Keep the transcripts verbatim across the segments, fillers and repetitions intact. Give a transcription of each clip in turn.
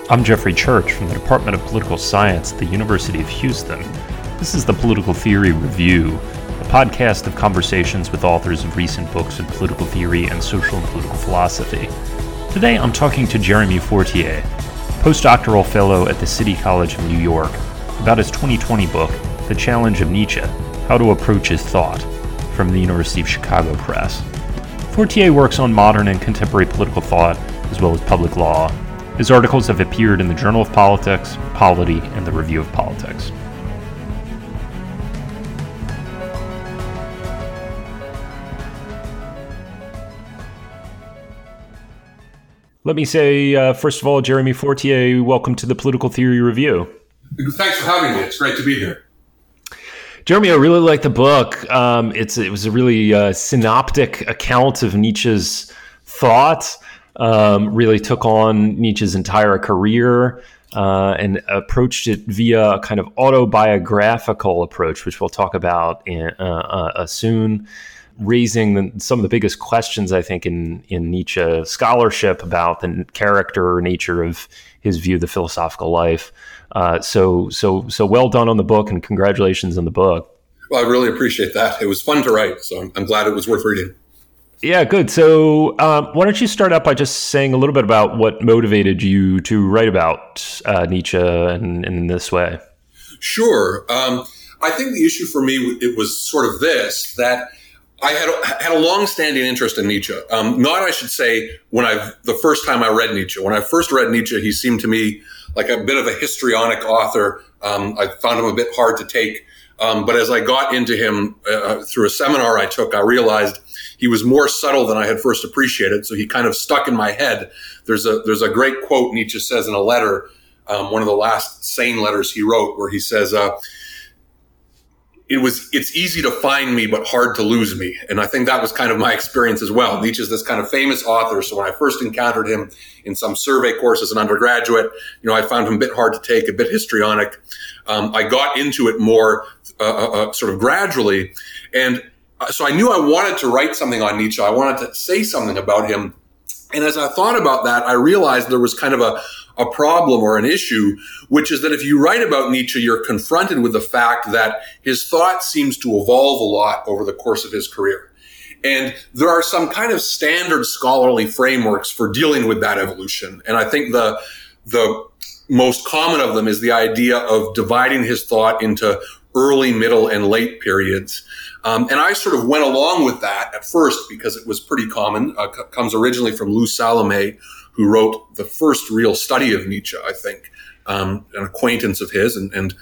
I'm Jeffrey Church from the Department of Political Science at the University of Houston. This is the Political Theory Review, a podcast of conversations with authors of recent books in political theory and social and political philosophy. Today I'm talking to Jeremy Fortier, postdoctoral fellow at the City College of New York, about his twenty twenty book, The Challenge of Nietzsche, How to Approach His Thought, from the University of Chicago Press. Fortier works on modern and contemporary political thought, as well as public law. His articles have appeared in the Journal of Politics, Polity, and the Review of Politics. Let me say, uh, first of all, Jeremy Fortier, welcome to the Political Theory Review. Thanks for having me. It's great to be here. Jeremy, I really like the book. Um, it's it was a really uh, synoptic account of Nietzsche's thought. Um, really took on Nietzsche's entire career uh, and approached it via a kind of autobiographical approach, which we'll talk about in, uh, uh, soon, raising the, some of the biggest questions, I think, in, in Nietzsche scholarship about the character or nature of his view of the philosophical life. Uh, so, so, so well done on the book, and congratulations on the book. Well, I really appreciate that. It was fun to write, so I'm, I'm glad it was worth reading. Yeah, good. So um, why don't you start out by just saying a little bit about what motivated you to write about uh, Nietzsche in, in this way? Sure. Um, I think the issue for me, it was sort of this, that I had a, had a long-standing interest in Nietzsche. Um, not, I should say, when I the first time I read Nietzsche. When I first read Nietzsche, he seemed to me like a bit of a histrionic author. Um, I found him a bit hard to take. Um, but as I got into him uh, through a seminar I took, I realized he was more subtle than I had first appreciated. So he kind of stuck in my head. There's a there's a great quote Nietzsche says in a letter, um, one of the last sane letters he wrote, where he says, uh, "It was it's easy to find me, but hard to lose me." And I think that was kind of my experience as well. Nietzsche's this kind of famous author. So when I first encountered him in some survey course as an undergraduate, you know, I found him a bit hard to take, a bit histrionic. Um, I got into it more uh, uh, sort of gradually. And so I knew I wanted to write something on Nietzsche. I wanted to say something about him. And as I thought about that, I realized there was kind of a, a problem or an issue, which is that if you write about Nietzsche, you're confronted with the fact that his thought seems to evolve a lot over the course of his career. And there are some kind of standard scholarly frameworks for dealing with that evolution. And I think the the most common of them is the idea of dividing his thought into early, middle, and late periods. Um, and I sort of went along with that at first because it was pretty common. Uh, c- comes originally from Lou Salome, who wrote the first real study of Nietzsche, I think, um, an acquaintance of his. And, and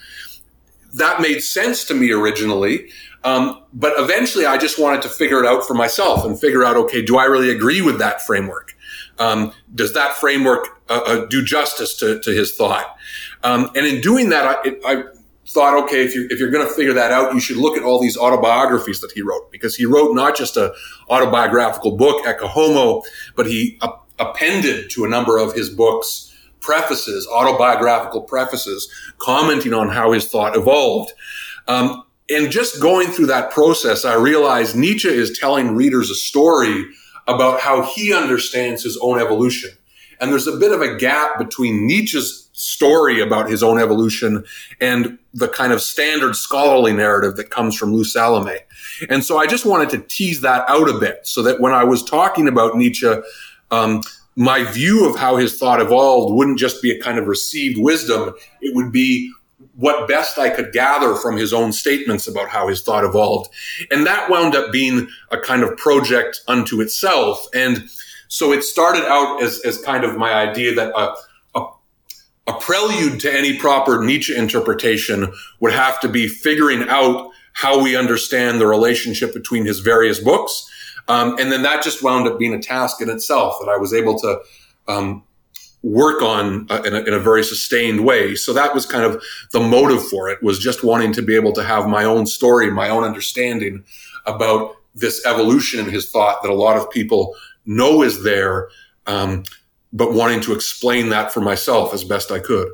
that made sense to me originally. Um, but eventually I just wanted to figure it out for myself and figure out, okay, do I really agree with that framework? Um, does that framework uh, uh, do justice to, to his thought? Um, and in doing that, I, it, I thought, okay, if you're, if you're going to figure that out, you should look at all these autobiographies that he wrote, because he wrote not just a autobiographical book, Ecce Homo, but he uh, appended to a number of his books prefaces, autobiographical prefaces, commenting on how his thought evolved. Um, and just going through that process, I realized Nietzsche is telling readers a story about how he understands his own evolution. And there's a bit of a gap between Nietzsche's story about his own evolution and the kind of standard scholarly narrative that comes from Lou Salome. And so I just wanted to tease that out a bit so that when I was talking about Nietzsche, um, my view of how his thought evolved wouldn't just be a kind of received wisdom. It would be what best I could gather from his own statements about how his thought evolved. And that wound up being a kind of project unto itself. And so it started out as, as kind of my idea that a, a, a prelude to any proper Nietzsche interpretation would have to be figuring out how we understand the relationship between his various books. Um, and then that just wound up being a task in itself that I was able to um, work on uh, in, a, in a very sustained way. So that was kind of the motive for it, was just wanting to be able to have my own story, my own understanding about this evolution in his thought that a lot of people know is there, um, but wanting to explain that for myself as best I could.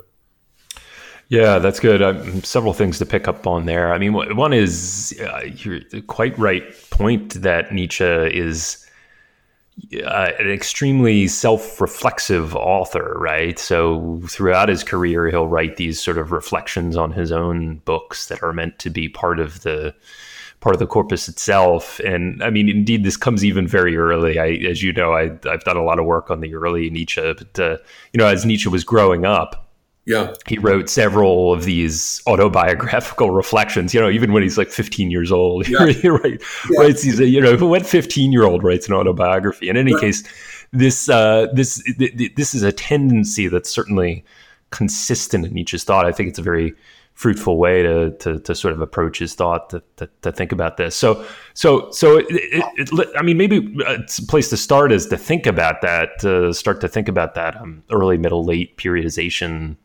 Yeah, that's good. Um, several things to pick up on there. I mean, one is uh, you're quite right point that Nietzsche is uh, an extremely self-reflexive author, right? So throughout his career, he'll write these sort of reflections on his own books that are meant to be part of the part of the corpus itself. And I mean, indeed, this comes even very early. I, as you know, I, I've done a lot of work on the early Nietzsche, but uh, you know, as Nietzsche was growing up, yeah, he wrote several of these autobiographical reflections. You know, even when he's like fifteen years old, yeah. he write, yeah. writes these. You know, what fifteen-year-old writes an autobiography? In any right. case, this uh, this th- this is a tendency that's certainly consistent in Nietzsche's thought. I think it's a very fruitful way to, to to sort of approach his thought, to, to, to think about this. So so so it, it, it, I mean, maybe it's a place to start is to think about that, to start to think about that um, early, middle, late periodization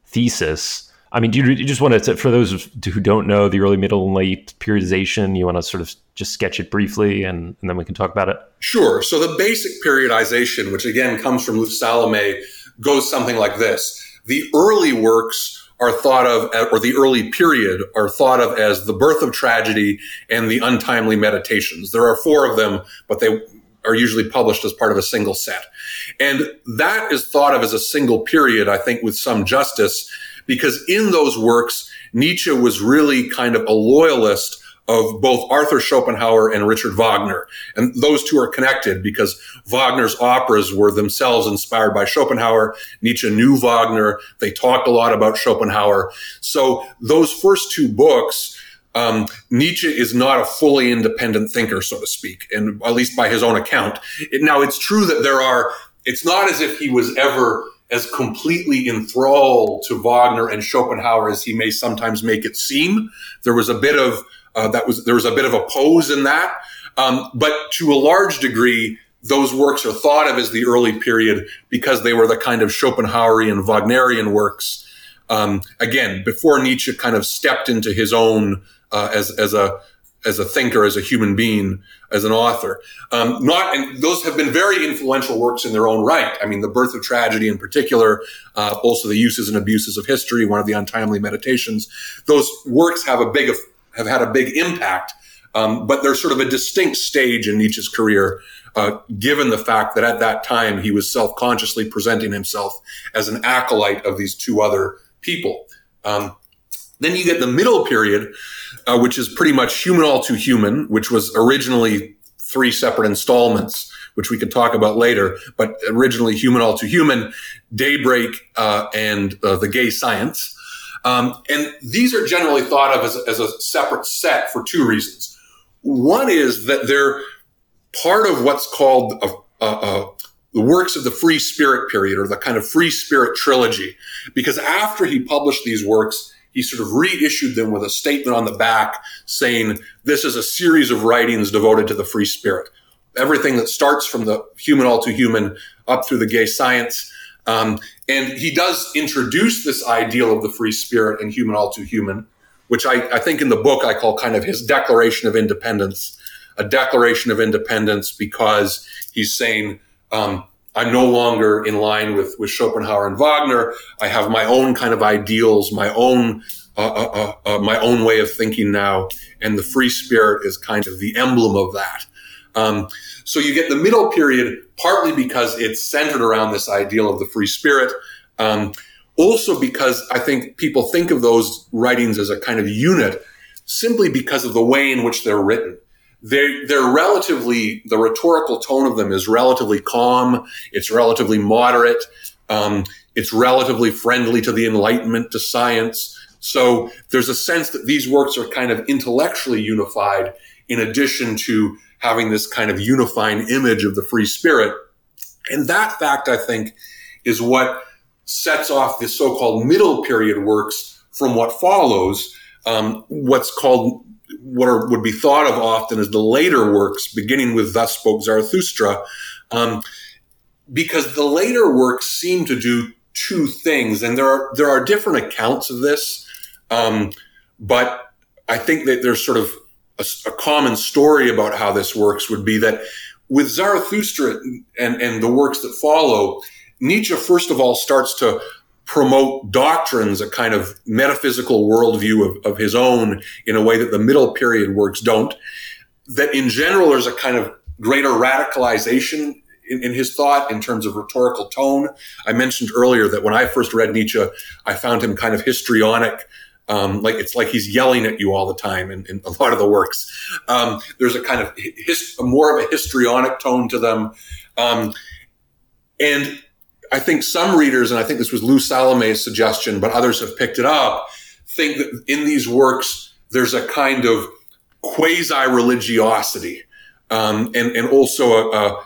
thesis. I mean, do you, you just want to, for those who don't know the early, middle, and late periodization, you want to sort of just sketch it briefly, and, and then we can talk about it? Sure. So the basic periodization, which again comes from Luc Salomé, goes something like this. The early works are thought of, or the early period are thought of as the birth of tragedy and the untimely meditations. There are four of them, but they are usually published as part of a single set. And that is thought of as a single period, I think, with some justice, because in those works, Nietzsche was really kind of a loyalist of both Arthur Schopenhauer and Richard Wagner. And those two are connected because Wagner's operas were themselves inspired by Schopenhauer. Nietzsche knew Wagner. They talked a lot about Schopenhauer. So those first two books, um, Nietzsche is not a fully independent thinker, so to speak, and at least by his own account. It, now, it's true that there are, it's not as if he was ever as completely enthralled to Wagner and Schopenhauer as he may sometimes make it seem. There was a bit of Uh, that was there was a bit of a pose in that, um, but to a large degree, those works are thought of as the early period because they were the kind of Schopenhauerian, Wagnerian works. Um, again, before Nietzsche kind of stepped into his own uh, as as a as a thinker, as a human being, as an author. Um, not and those have been very influential works in their own right. I mean, The Birth of Tragedy in particular, uh, also The Uses and Abuses of History, one of the untimely meditations. Those works have a big have had a big impact, um, but they're sort of a distinct stage in Nietzsche's career, uh, given the fact that at that time he was self-consciously presenting himself as an acolyte of these two other people. Um, then you get the middle period, uh, which is pretty much Human All Too Human, which was originally three separate installments, which we could talk about later, but originally Human All Too Human, Daybreak, uh, and uh, The Gay Science. Um, and these are generally thought of as, as a separate set for two reasons. One is that they're part of what's called a, a, a, the works of the Free Spirit period, or the kind of Free Spirit trilogy, because after he published these works, he sort of reissued them with a statement on the back saying, this is a series of writings devoted to the free spirit. Everything that starts from the Human All Too Human up through the Gay Science. Um, and he does introduce this ideal of the free spirit in Human All Too Human, which I, I think in the book I call kind of his Declaration of Independence, a declaration of independence because he's saying, um, I'm no longer in line with, with Schopenhauer and Wagner. I have my own kind of ideals, my own, uh, uh, uh, my own way of thinking now. And the free spirit is kind of the emblem of that. Um, so you get the middle period partly because it's centered around this ideal of the free spirit. Um, also because I think people think of those writings as a kind of unit simply because of the way in which they're written. They, they're relatively, the rhetorical tone of them is relatively calm. It's relatively moderate. Um, it's relatively friendly to the Enlightenment, to science. So there's a sense that these works are kind of intellectually unified in addition to having this kind of unifying image of the free spirit. And that fact, I think, is what sets off the so-called middle period works from what follows, um, what's called, what are, would be thought of often as the later works, beginning with Thus Spoke Zarathustra, um, because the later works seem to do two things. And there are, there are different accounts of this, um, but I think that there's sort of A, a common story about how this works would be that with Zarathustra and, and the works that follow, Nietzsche, first of all, starts to promote doctrines, a kind of metaphysical worldview of, of his own in a way that the middle period works don't. That in general, there's a kind of greater radicalization in, in his thought in terms of rhetorical tone. I mentioned earlier that when I first read Nietzsche, I found him kind of histrionic. Um, like it's like he's yelling at you all the time in, in a lot of the works. Um, there's a kind of his, more of a histrionic tone to them. Um, and I think some readers, and I think this was Lou Salome's suggestion, but others have picked it up, think that in these works, there's a kind of quasi-religiosity, um, and, and also a, a,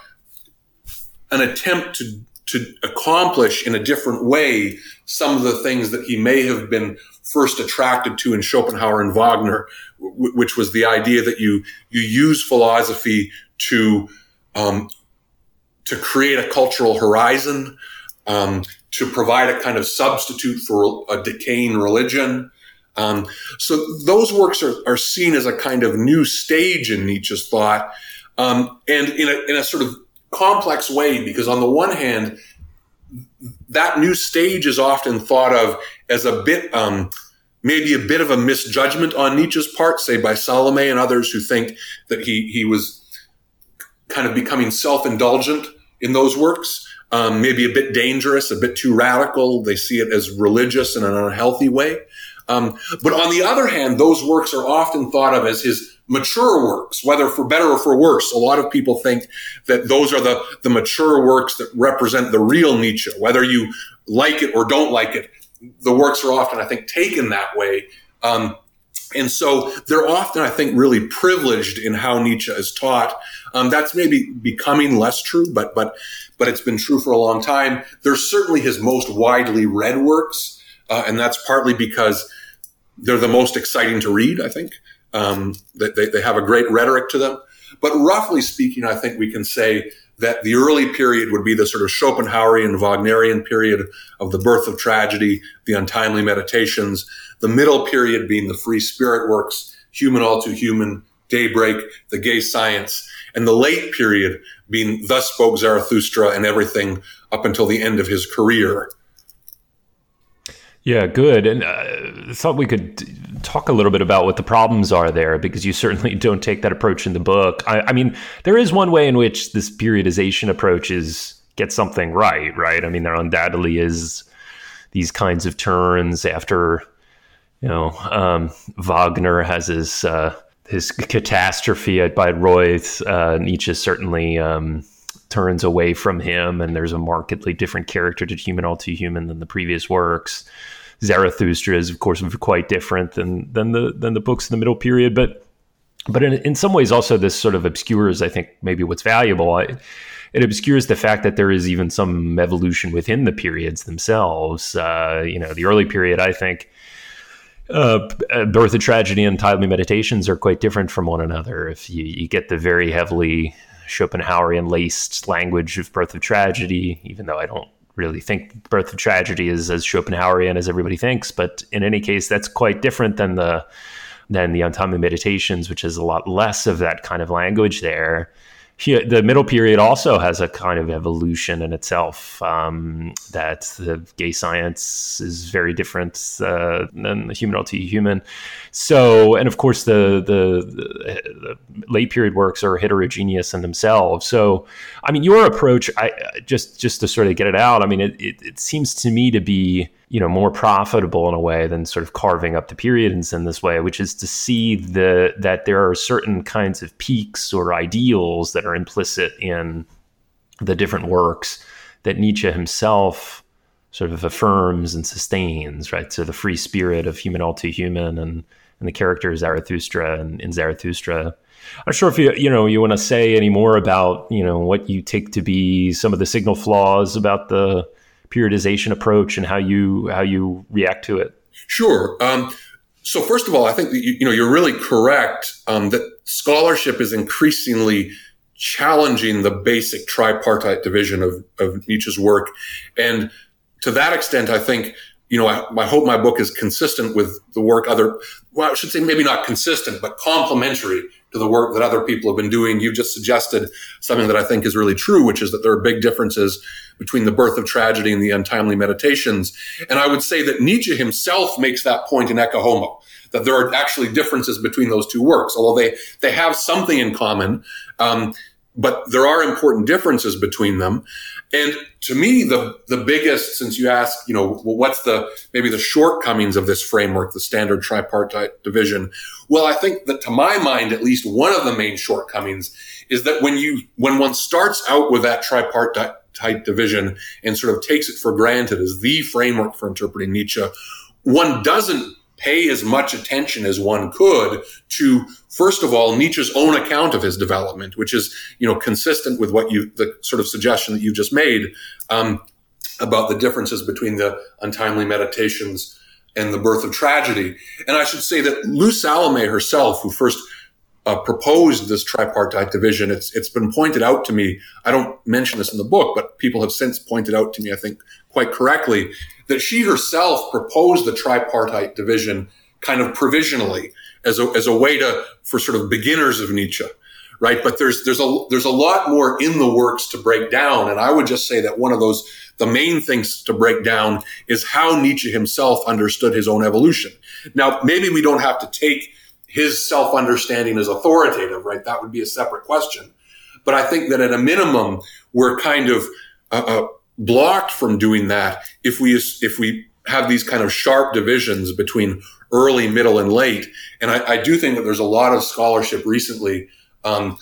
an attempt to, to accomplish in a different way some of the things that he may have been first attracted to in Schopenhauer and Wagner, w- which was the idea that you, you use philosophy to, um, to create a cultural horizon, um, to provide a kind of substitute for a decaying religion. Um, so those works are, are seen as a kind of new stage in Nietzsche's thought, um, and in a, in a sort of complex way, because on the one hand, that new stage is often thought of as a bit, um, maybe a bit of a misjudgment on Nietzsche's part, say by Salome and others who think that he, he was kind of becoming self-indulgent in those works, um, maybe a bit dangerous, a bit too radical. They see it as religious in an unhealthy way. Um, but on the other hand, those works are often thought of as his mature works, whether for better or for worse. A lot of people think that those are the, the mature works that represent the real Nietzsche. Whether you like it or don't like it, the works are often, I think, taken that way. Um, and so they're often, I think, really privileged in how Nietzsche is taught. Um, that's maybe becoming less true, but but but it's been true for a long time. They're certainly his most widely read works, uh, and that's partly because they're the most exciting to read, I think. Um, they, they have a great rhetoric to them. But roughly speaking, I think we can say that the early period would be the sort of Schopenhauerian, Wagnerian period of the birth of tragedy, the untimely meditations, the middle period being the free spirit works, Human All Too Human, Daybreak, the gay science, and the late period being Thus Spoke Zarathustra and everything up until the end of his career. Yeah, good. And uh, I thought we could talk a little bit about what the problems are there, because you certainly don't take that approach in the book. I, I mean, there is one way in which this periodization approach is get something right, right? I mean, there undoubtedly is these kinds of turns after, you know, um, Wagner has his uh, his catastrophe at Bayreuth. Uh, Nietzsche certainly um, turns away from him, and there's a markedly different character to Human All Too Human than the previous works. Zarathustra is, of course, quite different than than the than the books in the middle period, but but in, in some ways also this sort of obscures, I think, maybe what's valuable. I, it obscures the fact that there is even some evolution within the periods themselves. Uh, you know, the early period, I think, uh, Birth of Tragedy and Untimely Meditations are quite different from one another. If you, you get the very heavily Schopenhauerian laced language of Birth of Tragedy, even though I don't really think Birth of Tragedy is as Schopenhauerian as everybody thinks, but in any case, that's quite different than the than the Untimely Meditations, which is a lot less of that kind of language there. He, the middle period also has a kind of evolution in itself, um, that the gay science is very different uh, than the Human All Too Human. So, and of course, the, the, the late period works are heterogeneous in themselves. So, I mean, your approach, I just just to sort of get it out, I mean, it, it, it seems to me to be, you know, more profitable in a way than sort of carving up the periods in this way, which is to see the that there are certain kinds of peaks or ideals that are implicit in the different works that Nietzsche himself sort of affirms and sustains, right? So the free spirit of Human All Too Human and, and the character Zarathustra and in Zarathustra. I'm not sure if you, you know, you want to say any more about, you know, what you take to be some of the signal flaws about the periodization approach and how you how you react to it. Sure. Um, so first of all, I think that you, you know you're really correct um, that scholarship is increasingly challenging the basic tripartite division of, of Nietzsche's work, and to that extent, I think you know I, I hope my book is consistent with the work other. Well, I should say maybe not consistent, but complementary to the work that other people have been doing. You've just suggested something that I think is really true, which is that there are big differences between the Birth of Tragedy and the Untimely Meditations. And I would say that Nietzsche himself makes that point in Ecce Homo, that there are actually differences between those two works. Although they, they have something in common, um, but there are important differences between them. And to me, the, the biggest, since you asked, you know, well, what's the, maybe the shortcomings of this framework, the standard tripartite division? Well, I think that to my mind, at least one of the main shortcomings is that when you, when one starts out with that tripartite division and sort of takes it for granted as the framework for interpreting Nietzsche, one doesn't pay as much attention as one could to, first of all, Nietzsche's own account of his development, which is, you know, consistent with what you, the sort of suggestion that you just made, um, about the differences between the Untimely Meditations and The Birth of Tragedy. And I should say that Lou Salome herself, who first uh, proposed this tripartite division, it's, it's been pointed out to me. I don't mention this in the book, but people have since pointed out to me, I think quite correctly, that she herself proposed the tripartite division kind of provisionally as a, as a way to, for sort of beginners of Nietzsche, right? But there's, there's a, there's a lot more in the works to break down. And I would just say that one of those, the main things to break down is how Nietzsche himself understood his own evolution. Now, maybe we don't have to take his self-understanding as authoritative, right? That would be a separate question. But I think that at a minimum, we're kind of, uh, uh blocked from doing that if we if we have these kind of sharp divisions between early, middle, and late. And I, I do think that there's a lot of scholarship recently, um,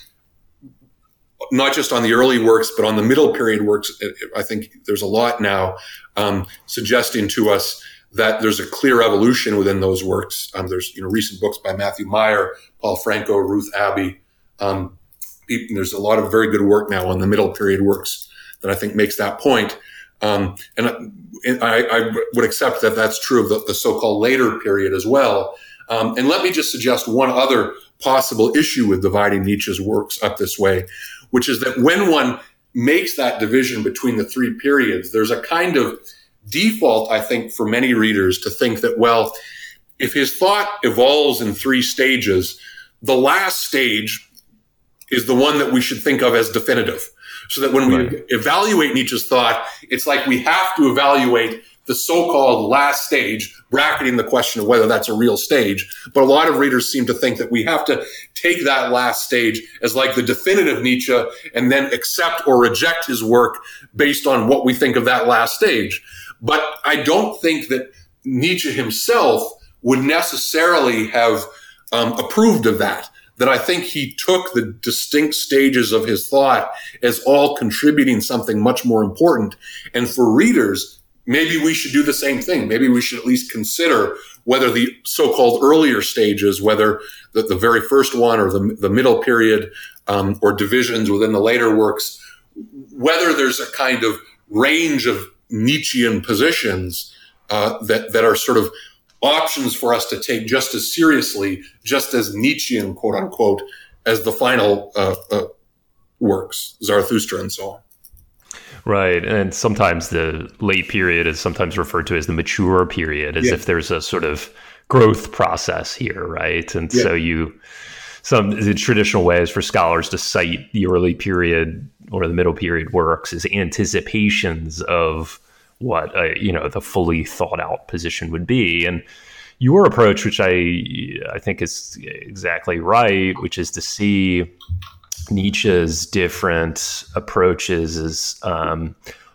not just on the early works, but on the middle period works. I think there's a lot now um, suggesting to us that there's a clear evolution within those works. Um, there's you know recent books by Matthew Meyer, Paul Franco, Ruth Abbey. Um, there's a lot of very good work now on the middle period works that I think makes that point. Um, and I, I would accept that that's true of the, the so-called later period as well. Um, and let me just suggest one other possible issue with dividing Nietzsche's works up this way, which is that when one makes that division between the three periods, there's a kind of default, I think, for many readers to think that, well, if his thought evolves in three stages, the last stage is the one that we should think of as definitive. So that when we right. evaluate Nietzsche's thought, it's like we have to evaluate the so-called last stage, bracketing the question of whether that's a real stage. But a lot of readers seem to think that we have to take that last stage as like the definitive Nietzsche and then accept or reject his work based on what we think of that last stage. But I don't think that Nietzsche himself would necessarily have um, approved of that. That I think he took the distinct stages of his thought as all contributing something much more important. And for readers, maybe we should do the same thing. Maybe we should at least consider whether the so-called earlier stages, whether the, the very first one or the, the middle period, um, or divisions within the later works, whether there's a kind of range of Nietzschean positions uh, that, that are sort of options for us to take just as seriously, just as Nietzschean, quote unquote, as the final uh, uh, works, Zarathustra and so on. Right. And sometimes the late period is sometimes referred to as the mature period, as yeah. if there's a sort of growth process here, right? And yeah. so you, some the traditional ways for scholars to cite the early period or the middle period works as anticipations of what uh, you know the fully thought out position would be. And your approach, which I I think is exactly right, which is to see Nietzsche's different approaches as um,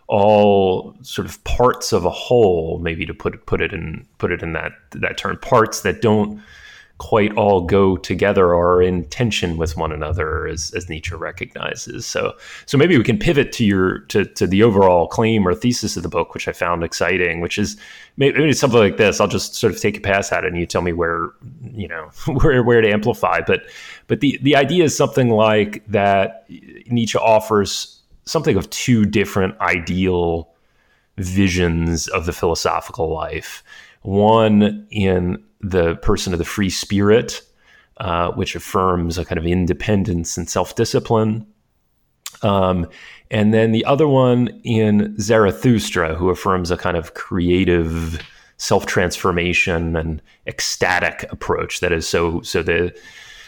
all sort of parts of a whole, maybe to put put it in put it in that that term, parts that don't quite all go together or are in tension with one another, as, as Nietzsche recognizes. So, so maybe we can pivot to your to, to the overall claim or thesis of the book, which I found exciting. Which is maybe it's something like this. I'll just sort of take a pass at it, and you tell me where you know where where to amplify. But but the the idea is something like that. Nietzsche offers something of two different ideal visions of the philosophical life. One in the person of the free spirit, uh, which affirms a kind of independence and self-discipline. Um, and then the other one in Zarathustra, who affirms a kind of creative self-transformation and ecstatic approach. That is, so so the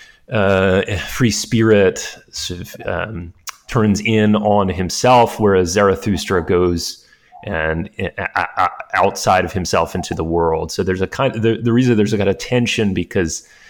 uh, free spirit sort of, um, turns in on himself, whereas Zarathustra goes and uh, outside of himself into the world. So there's a kind of, the, the reason there's a kind of tension because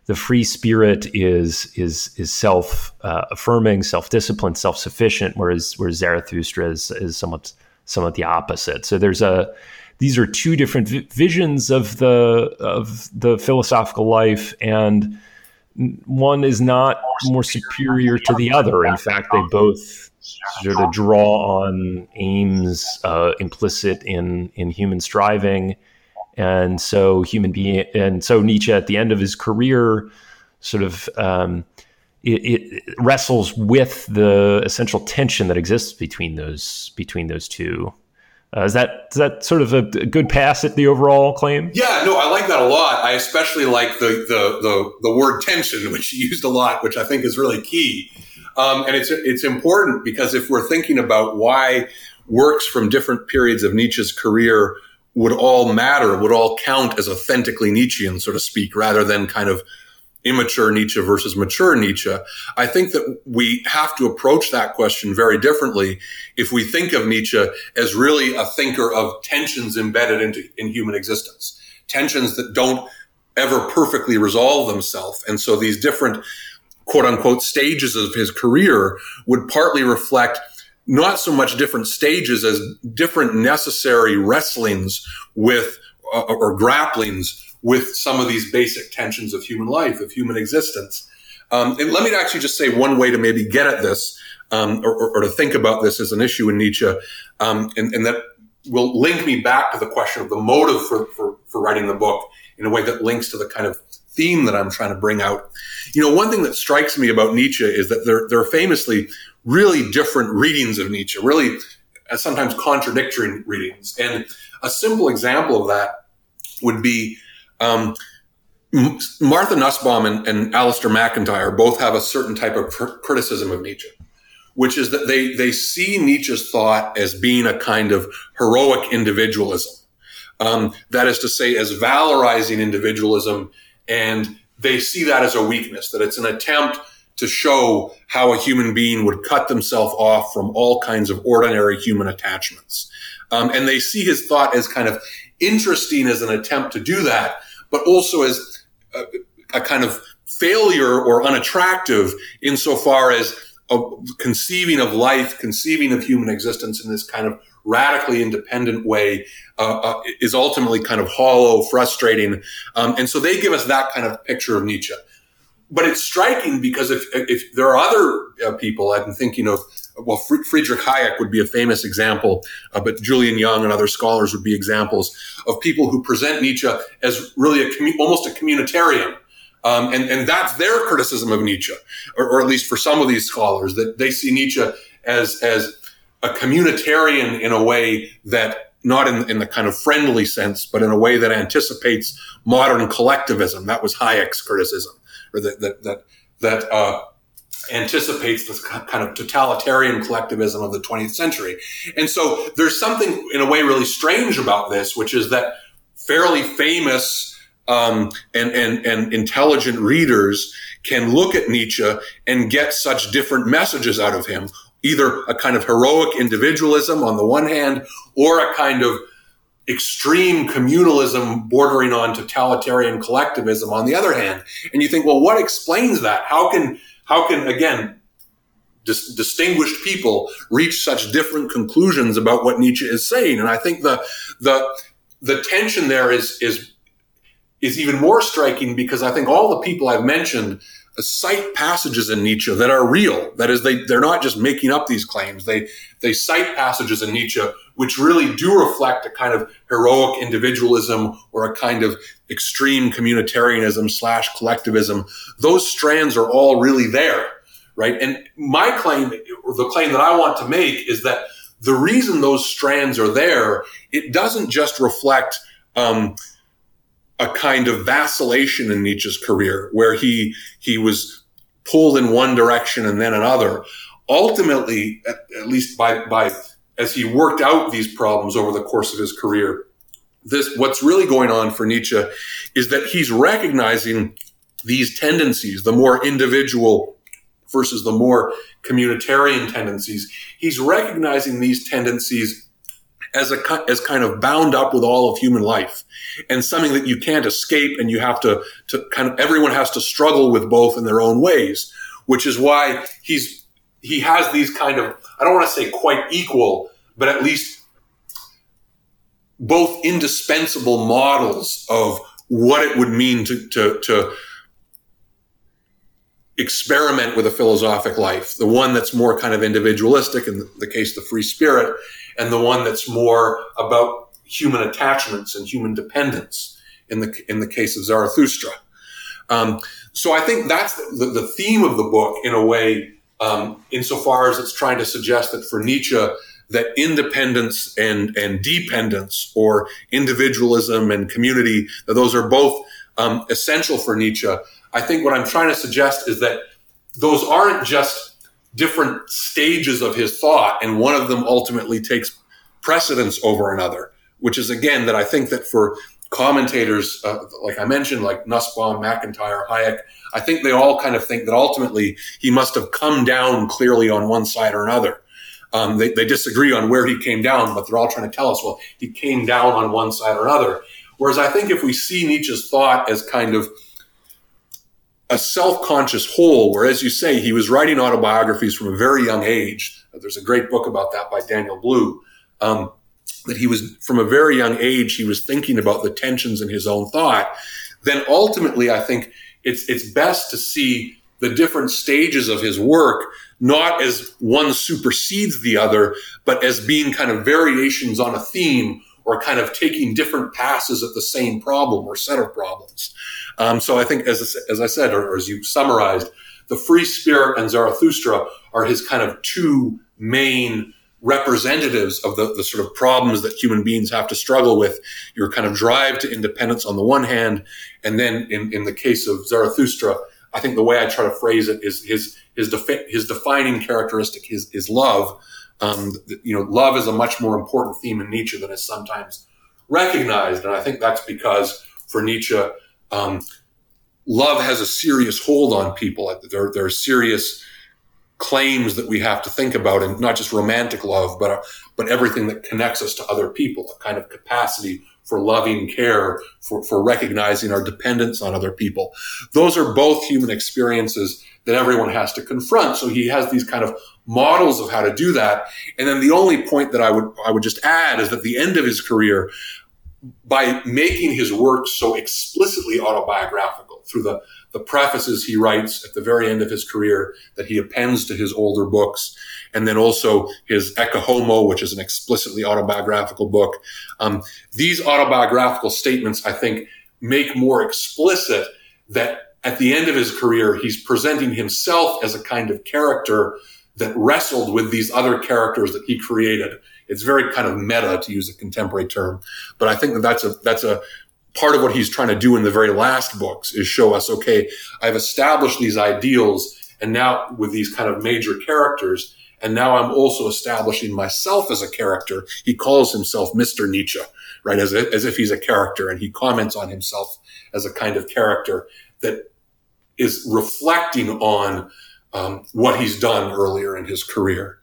the free spirit is is is self uh, affirming, self disciplined, self sufficient, whereas whereas Zarathustra is is somewhat somewhat the opposite. So there's a these are two different vi- visions of the of the philosophical life, and one is not more superior to the other. In fact, they both sort of draw on aims uh, implicit in in human striving, and so human being, and so Nietzsche at the end of his career, sort of um, it, it wrestles with the essential tension that exists between those between those two. Uh, is that is that sort of a, a good pass at the overall claim? Yeah, no, I like that a lot. I especially like the the the, the word tension, which you used a lot, which I think is really key. Um, and it's it's important because if we're thinking about why works from different periods of Nietzsche's career would all matter, would all count as authentically Nietzschean, so to speak, rather than kind of immature Nietzsche versus mature Nietzsche, I think that we have to approach that question very differently if we think of Nietzsche as really a thinker of tensions embedded into in human existence, tensions that don't ever perfectly resolve themselves. And so these different quote unquote stages of his career would partly reflect not so much different stages as different necessary wrestlings with uh, or grapplings with some of these basic tensions of human life, of human existence. Um, and let me actually just say one way to maybe get at this, um, or, or, or to think about this as an issue in Nietzsche, um, and, and that will link me back to the question of the motive for, for, for writing the book in a way that links to the kind of theme that I'm trying to bring out. You know, one thing that strikes me about Nietzsche is that there, there are famously really different readings of Nietzsche, really uh, sometimes contradictory readings. And a simple example of that would be Um, Martha Nussbaum and, and Alistair McIntyre both have a certain type of cr- criticism of Nietzsche, which is that they, they see Nietzsche's thought as being a kind of heroic individualism. Um, that is to say, as valorizing individualism, and they see that as a weakness, that it's an attempt to show how a human being would cut themselves off from all kinds of ordinary human attachments. Um, and they see his thought as kind of interesting as an attempt to do that, but also as a, a kind of failure or unattractive insofar as a conceiving of life, conceiving of human existence in this kind of radically independent way uh, uh, is ultimately kind of hollow, frustrating. Um, and so they give us that kind of picture of Nietzsche. But it's striking because if if there are other uh, people, I'm thinking of, well, Friedrich Hayek would be a famous example, uh, but Julian Young and other scholars would be examples of people who present Nietzsche as really a commu- almost a communitarian. Um, and, and that's their criticism of Nietzsche, or, or at least for some of these scholars, that they see Nietzsche as, as a communitarian in a way that, not in, in the kind of friendly sense, but in a way that anticipates modern collectivism. That was Hayek's criticism, or that, that, that, that, uh, anticipates this kind of totalitarian collectivism of the twentieth century. And so there's something in a way really strange about this, which is that fairly famous um, and, and, and intelligent readers can look at Nietzsche and get such different messages out of him, either a kind of heroic individualism on the one hand, or a kind of extreme communalism bordering on totalitarian collectivism on the other hand. And you think, well, what explains that? How can How can, again, dis- distinguished people reach such different conclusions about what Nietzsche is saying? And I think the the the tension there is is is even more striking because I think all the people I've mentioned cite passages in Nietzsche that are real. That is, they they're not just making up these claims. They they cite passages in Nietzsche which really do reflect a kind of heroic individualism or a kind of extreme communitarianism slash collectivism. Those strands are all really there, right? And my claim, or the claim that I want to make, is that the reason those strands are there, it doesn't just reflect um, a kind of vacillation in Nietzsche's career where he he was pulled in one direction and then another. Ultimately, at, at least by by as he worked out these problems over the course of his career, this what's really going on for Nietzsche is that he's recognizing these tendencies, the more individual versus the more communitarian tendencies. He's recognizing these tendencies as a as kind of bound up with all of human life, and something that you can't escape, and you have to to kind of everyone has to struggle with both in their own ways, which is why he's he has these kind of, I don't want to say quite equal, but at least both indispensable models of what it would mean to to to experiment with a philosophic life. The one that's more kind of individualistic, in the case of the free spirit, and the one that's more about human attachments and human dependence in the in the case of Zarathustra. Um, so I think that's the, the theme of the book, in a way, um, insofar as it's trying to suggest that for Nietzsche, that independence and and dependence, or individualism and community, that those are both um, essential for Nietzsche. I think what I'm trying to suggest is that those aren't just different stages of his thought, and one of them ultimately takes precedence over another, which is, again, that I think that for commentators, uh, like I mentioned, like Nussbaum, MacIntyre, Hayek, I think they all kind of think that ultimately he must have come down clearly on one side or another. Um, they, they disagree on where he came down, but they're all trying to tell us, well, he came down on one side or another. Whereas I think if we see Nietzsche's thought as kind of a self-conscious whole, where, as you say, he was writing autobiographies from a very young age. There's a great book about that by Daniel Blue, um, that he was, from a very young age, he was thinking about the tensions in his own thought. Then ultimately, I think it's it's best to see the different stages of his work not as one supersedes the other, but as being kind of variations on a theme, or kind of taking different passes at the same problem or set of problems. Um, so I think, as as I said, or, or as you summarized, the free spirit and Zarathustra are his kind of two main representatives of the, the sort of problems that human beings have to struggle with. Your kind of drive to independence on the one hand, and then in, in the case of Zarathustra, I think the way I try to phrase it is his his defi- his defining characteristic is is love. Um, you know, love is a much more important theme in Nietzsche than is sometimes recognized, and I think that's because for Nietzsche, um, love has a serious hold on people. There, there are serious claims that we have to think about, and not just romantic love, but uh, but everything that connects us to other people, a kind of capacity for loving care, for, for recognizing our dependence on other people. Those are both human experiences that everyone has to confront. So he has these kind of models of how to do that. And then the only point that I would I would just add is that at the end of his career, by making his work so explicitly autobiographical through the, the prefaces he writes at the very end of his career that he appends to his older books, and then also his Ecce Homo, which is an explicitly autobiographical book. Um, these autobiographical statements, I think, make more explicit that at the end of his career, he's presenting himself as a kind of character that wrestled with these other characters that he created. It's very kind of meta, to use a contemporary term, but I think that that's a that's a part of what he's trying to do in the very last books, is show us, okay, I've established these ideals, and now with these kind of major characters, and now I'm also establishing myself as a character. He calls himself Mister Nietzsche, right, as a, as if he's a character, and he comments on himself as a kind of character that is reflecting on um, what he's done earlier in his career.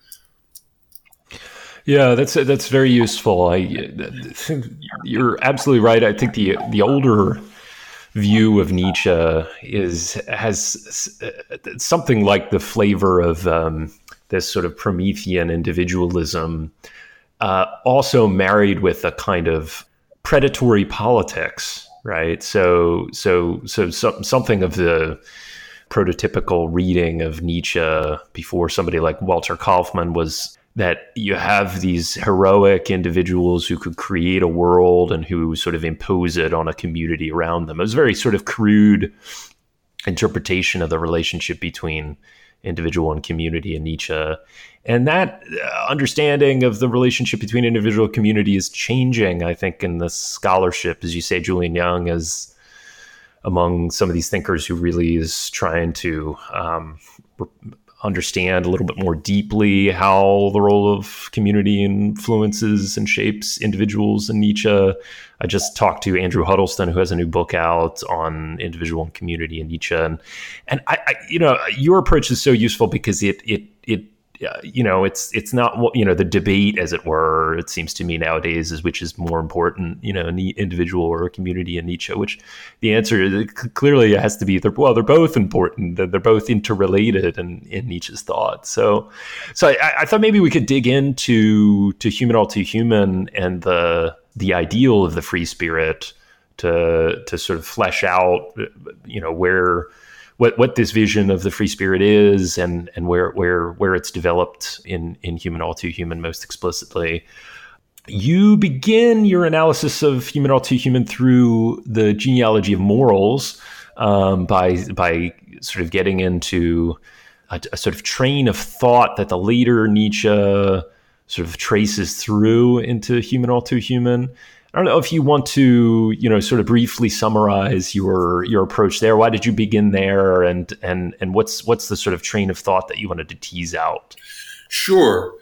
Yeah, that's that's very useful. I think you're absolutely right. I think the the older view of Nietzsche is has something like the flavor of um, this sort of Promethean individualism, uh, also married with a kind of predatory politics, right? So so so, so something of the prototypical reading of Nietzsche before somebody like Walter Kaufmann was that you have these heroic individuals who could create a world and who sort of impose it on a community around them. It was a very sort of crude interpretation of the relationship between individual and community in Nietzsche. And that understanding of the relationship between individual and community is changing, I think, in the scholarship. As you say, Julian Young is among some of these thinkers who really is trying to um, understand a little bit more deeply how the role of community influences and shapes individuals in Nietzsche. I just talked to Andrew Huddleston, who has a new book out on individual and community in Nietzsche. And, and I, I, you know, your approach is so useful because it, it, it you know, it's it's not, you know, the debate, as it were, it seems to me nowadays, is which is more important, you know, an individual or a community in Nietzsche, which the answer is clearly has to be, they're, well, they're both important. They're both interrelated in, in Nietzsche's thought. So so I, I thought maybe we could dig into to Human All Too Human and the the ideal of the free spirit to to sort of flesh out, you know, where what what this vision of the free spirit is, and and where where where it's developed in in Human All Too Human most explicitly. You begin your analysis of Human All Too Human through the genealogy of morals, um, by by sort of getting into a, a sort of train of thought that the later Nietzsche sort of traces through into Human All Too Human. I don't know if you want to, you know, sort of briefly summarize your your approach there. Why did you begin there, and and and what's what's the sort of train of thought that you wanted to tease out? Sure.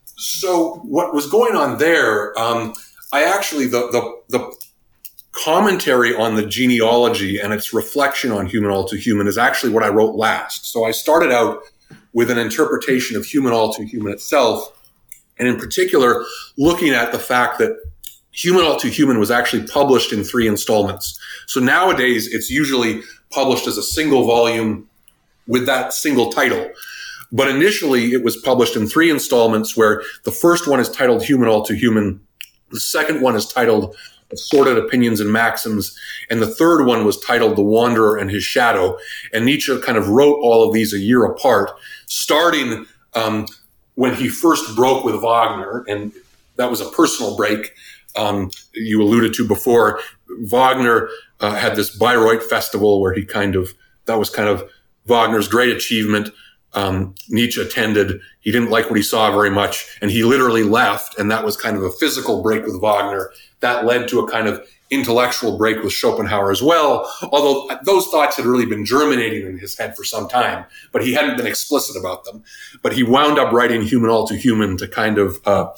So what was going on there? Um, I actually the the the commentary on the genealogy and its reflection on Human All Too Human is actually what I wrote last. So I started out with an interpretation of Human All Too Human itself, and in particular, looking at the fact that Human All Too Human was actually published in three installments. So nowadays, it's usually published as a single volume with that single title. But initially, it was published in three installments, where the first one is titled Human All Too Human, the second one is titled Assorted Opinions and Maxims, and the third one was titled The Wanderer and His Shadow. And Nietzsche kind of wrote all of these a year apart, starting um, when he first broke with Wagner, and that was a personal break. Um, you alluded to before, Wagner uh, had this Bayreuth festival where he kind of, that was kind of Wagner's great achievement. Um, Nietzsche attended. He didn't like what he saw very much, and he literally left. And that was kind of a physical break with Wagner. That led to a kind of intellectual break with Schopenhauer as well, although those thoughts had really been germinating in his head for some time, but he hadn't been explicit about them. But he wound up writing Human All Too Human to kind of uh,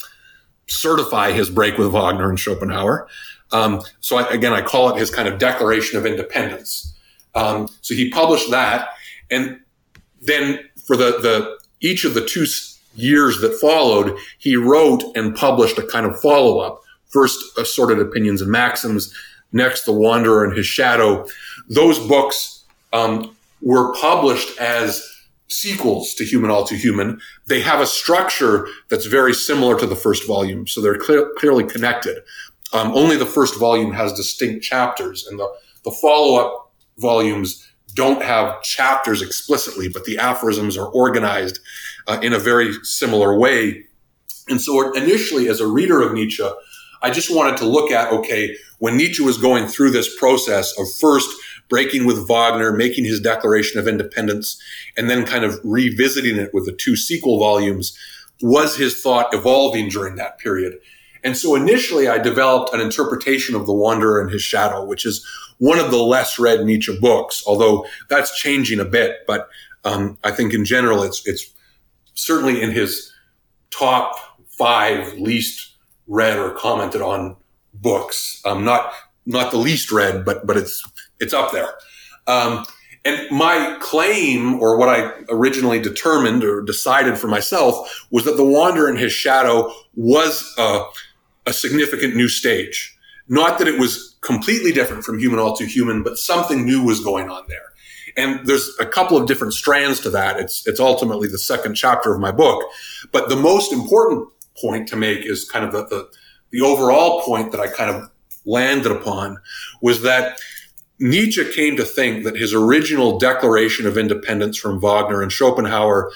certify his break with Wagner and Schopenhauer. Um, so I, again, I call it his kind of Declaration of Independence. Um, so he published that, and then for the, the each of the two years that followed, he wrote and published a kind of follow-up. First, Assorted Opinions and Maxims. Next, The Wanderer and His Shadow. Those books um, were published as sequels to Human All Too Human. They have a structure that's very similar to the first volume, so they're clear, clearly connected. Um, only the first volume has distinct chapters, and the, the follow-up volumes don't have chapters explicitly, but the aphorisms are organized uh, in a very similar way. And so initially, as a reader of Nietzsche, I just wanted to look at, okay, when Nietzsche was going through this process of first breaking with Wagner, making his Declaration of Independence, and then kind of revisiting it with the two sequel volumes, was his thought evolving during that period? And so initially I developed an interpretation of The Wanderer and His Shadow, which is one of the less read Nietzsche books, although that's changing a bit. But um, I think in general, it's it's certainly in his top five least read or commented on books. Um, not not the least read, but but it's it's up there. Um, and my claim, or what I originally determined or decided for myself, was that The Wanderer and His Shadow was a, a significant new stage. Not that it was completely different from Human All Too Human, but something new was going on there. And there's a couple of different strands to that. It's it's ultimately the second chapter of my book. But the most important point to make is kind of the, the, the overall point that I kind of landed upon, was that Nietzsche came to think that his original Declaration of Independence from Wagner and Schopenhauer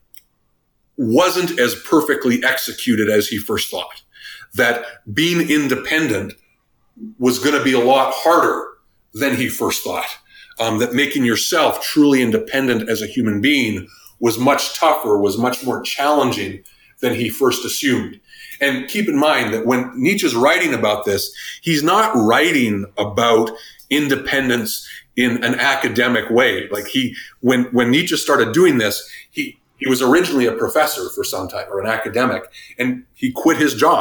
wasn't as perfectly executed as he first thought. That being independent was going to be a lot harder than he first thought. Um, that making yourself truly independent as a human being was much tougher, was much more challenging than he first assumed. And keep in mind that when Nietzsche's writing about this, he's not writing about independence in an academic way. Like he, when, when Nietzsche started doing this, he, he was originally a professor for some time, or an academic, and he quit his job.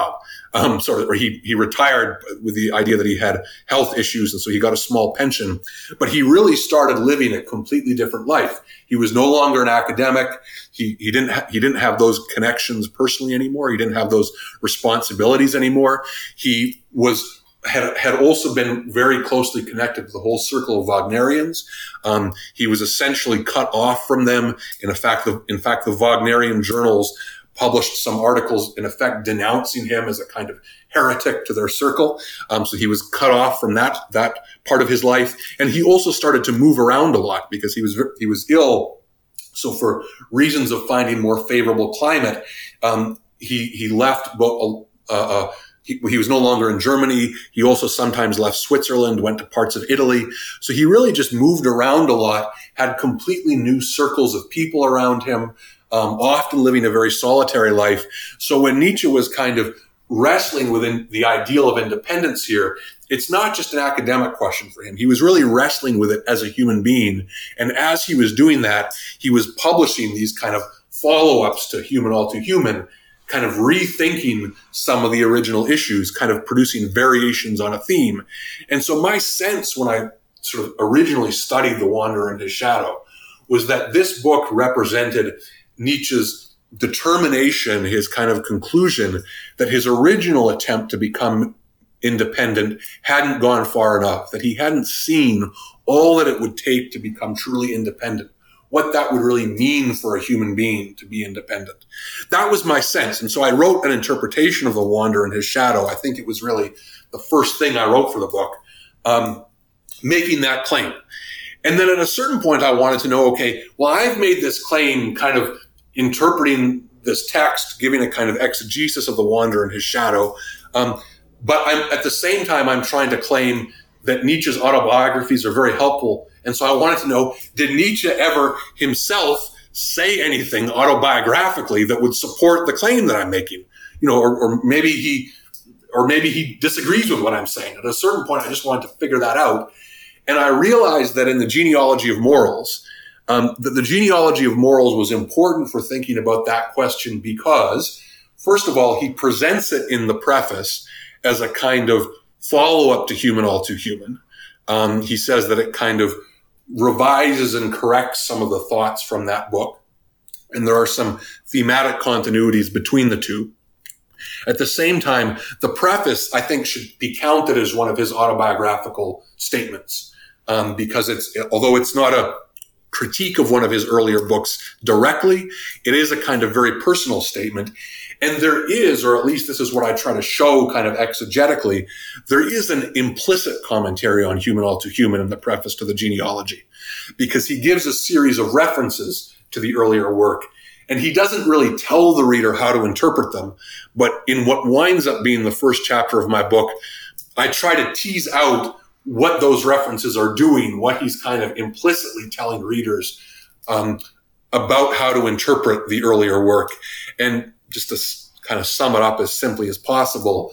Um, sort of, or he, he retired with the idea that he had health issues. And so he got a small pension, but he really started living a completely different life. He was no longer an academic. He, he didn't, ha- he didn't have those connections personally anymore. He didn't have those responsibilities anymore. He was, had, had also been very closely connected to the whole circle of Wagnerians. Um, he was essentially cut off from them. In fact, the, in fact, the Wagnerian journals published some articles in effect denouncing him as a kind of heretic to their circle. Um, so he was cut off from that, that part of his life. And he also started to move around a lot because he was, he was ill. So for reasons of finding more favorable climate, um, he, he left, uh, uh, he, he was no longer in Germany. He also sometimes left Switzerland, went to parts of Italy. So he really just moved around a lot, had completely new circles of people around him, Um, often living a very solitary life. So when Nietzsche was kind of wrestling within the ideal of independence here, it's not just an academic question for him. He was really wrestling with it as a human being. And as he was doing that, he was publishing these kind of follow-ups to Human All Too Human, kind of rethinking some of the original issues, kind of producing variations on a theme. And so my sense when I sort of originally studied The Wanderer and His Shadow was that this book represented Nietzsche's determination, his kind of conclusion that his original attempt to become independent hadn't gone far enough, that he hadn't seen all that it would take to become truly independent, what that would really mean for a human being to be independent. That was my sense. And so I wrote an interpretation of The Wanderer and His Shadow. I think it was really the first thing I wrote for the book, um, making that claim. And then at a certain point, I wanted to know, okay, well, I've made this claim kind of interpreting this text, giving a kind of exegesis of The Wanderer and His Shadow. Um, but I'm, at the same time, I'm trying to claim that Nietzsche's autobiographies are very helpful. And so I wanted to know, did Nietzsche ever himself say anything autobiographically that would support the claim that I'm making? You know, or, or maybe he, or maybe he disagrees with what I'm saying. At a certain point, I just wanted to figure that out. And I realized that in the genealogy of morals, um, that the genealogy of morals was important for thinking about that question because, first of all, he presents it in the preface as a kind of follow-up to Human All Too Human. Um, he says that it kind of revises and corrects some of the thoughts from that book. And there are some thematic continuities between the two. At the same time, the preface, I think, should be counted as one of his autobiographical statements. Um, because it's, although it's not a critique of one of his earlier books directly, it is a kind of very personal statement. And there is, or at least this is what I try to show kind of exegetically, there is an implicit commentary on Human All Too Human in the preface to the genealogy, because he gives a series of references to the earlier work. And he doesn't really tell the reader how to interpret them. But in what winds up being the first chapter of my book, I try to tease out what those references are doing, what he's kind of implicitly telling readers um, about how to interpret the earlier work. And just to s- kind of sum it up as simply as possible,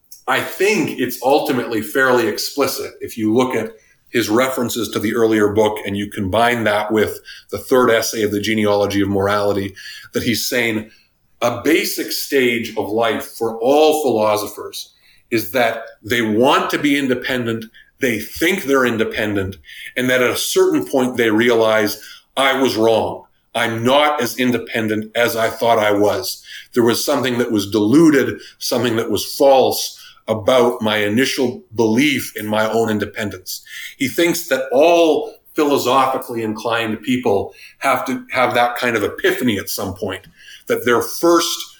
I think it's ultimately fairly explicit if you look at his references to the earlier book and you combine that with the third essay of the genealogy of morality, that he's saying a basic stage of life for all philosophers is that they want to be independent, they think they're independent, and that at a certain point they realize, I was wrong. I'm not as independent as I thought I was. There was something that was deluded, something that was false about my initial belief in my own independence. He thinks that all philosophically inclined people have to have that kind of epiphany at some point, that their first,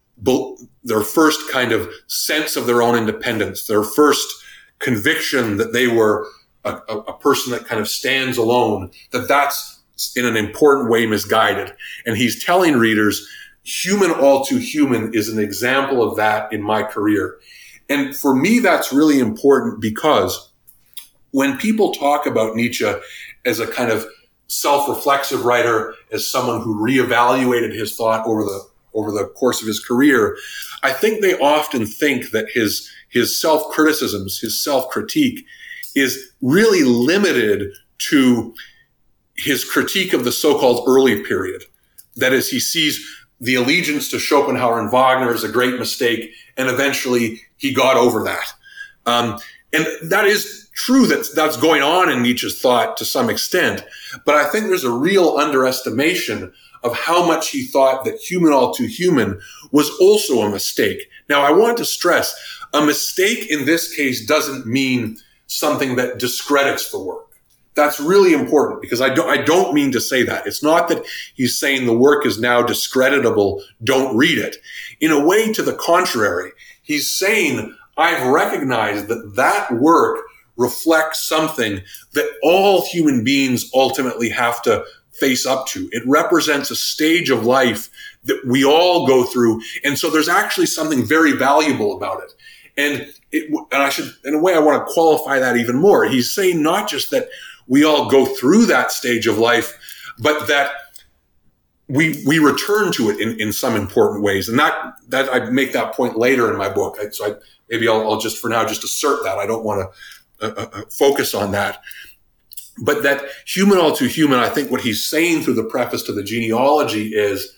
their first kind of sense of their own independence, their first conviction that they were a, a person that kind of stands alone, that that's in an important way misguided. And he's telling readers, Human All Too Human is an example of that in my career. And for me, that's really important because when people talk about Nietzsche as a kind of self-reflexive writer, as someone who reevaluated his thought over the over the course of his career, I think they often think that his his self-criticisms, his self-critique is really limited to his critique of the so-called early period. That is, he sees the allegiance to Schopenhauer and Wagner is a great mistake, and eventually he got over that. Um, and that is true that that's going on in Nietzsche's thought to some extent, but I think there's a real underestimation of how much he thought that Human All Too Human was also a mistake. Now, I want to stress, a mistake in this case doesn't mean something that discredits the work. That's really important, because I don't, I don't mean to say that. It's not that he's saying the work is now discreditable, don't read it. In a way, to the contrary, he's saying, I've recognized that that work reflects something that all human beings ultimately have to face up to. It represents a stage of life that we all go through. And so there's actually something very valuable about it. And it, and I should, in a way, I want to qualify that even more. He's saying not just that we all go through that stage of life, but that we we return to it in, in some important ways. And that that I make that point later in my book. I, so I, maybe I'll, I'll just for now just assert that. I don't want to uh, uh, focus on that. But that Human All Too Human, I think what he's saying through the preface to the genealogy is,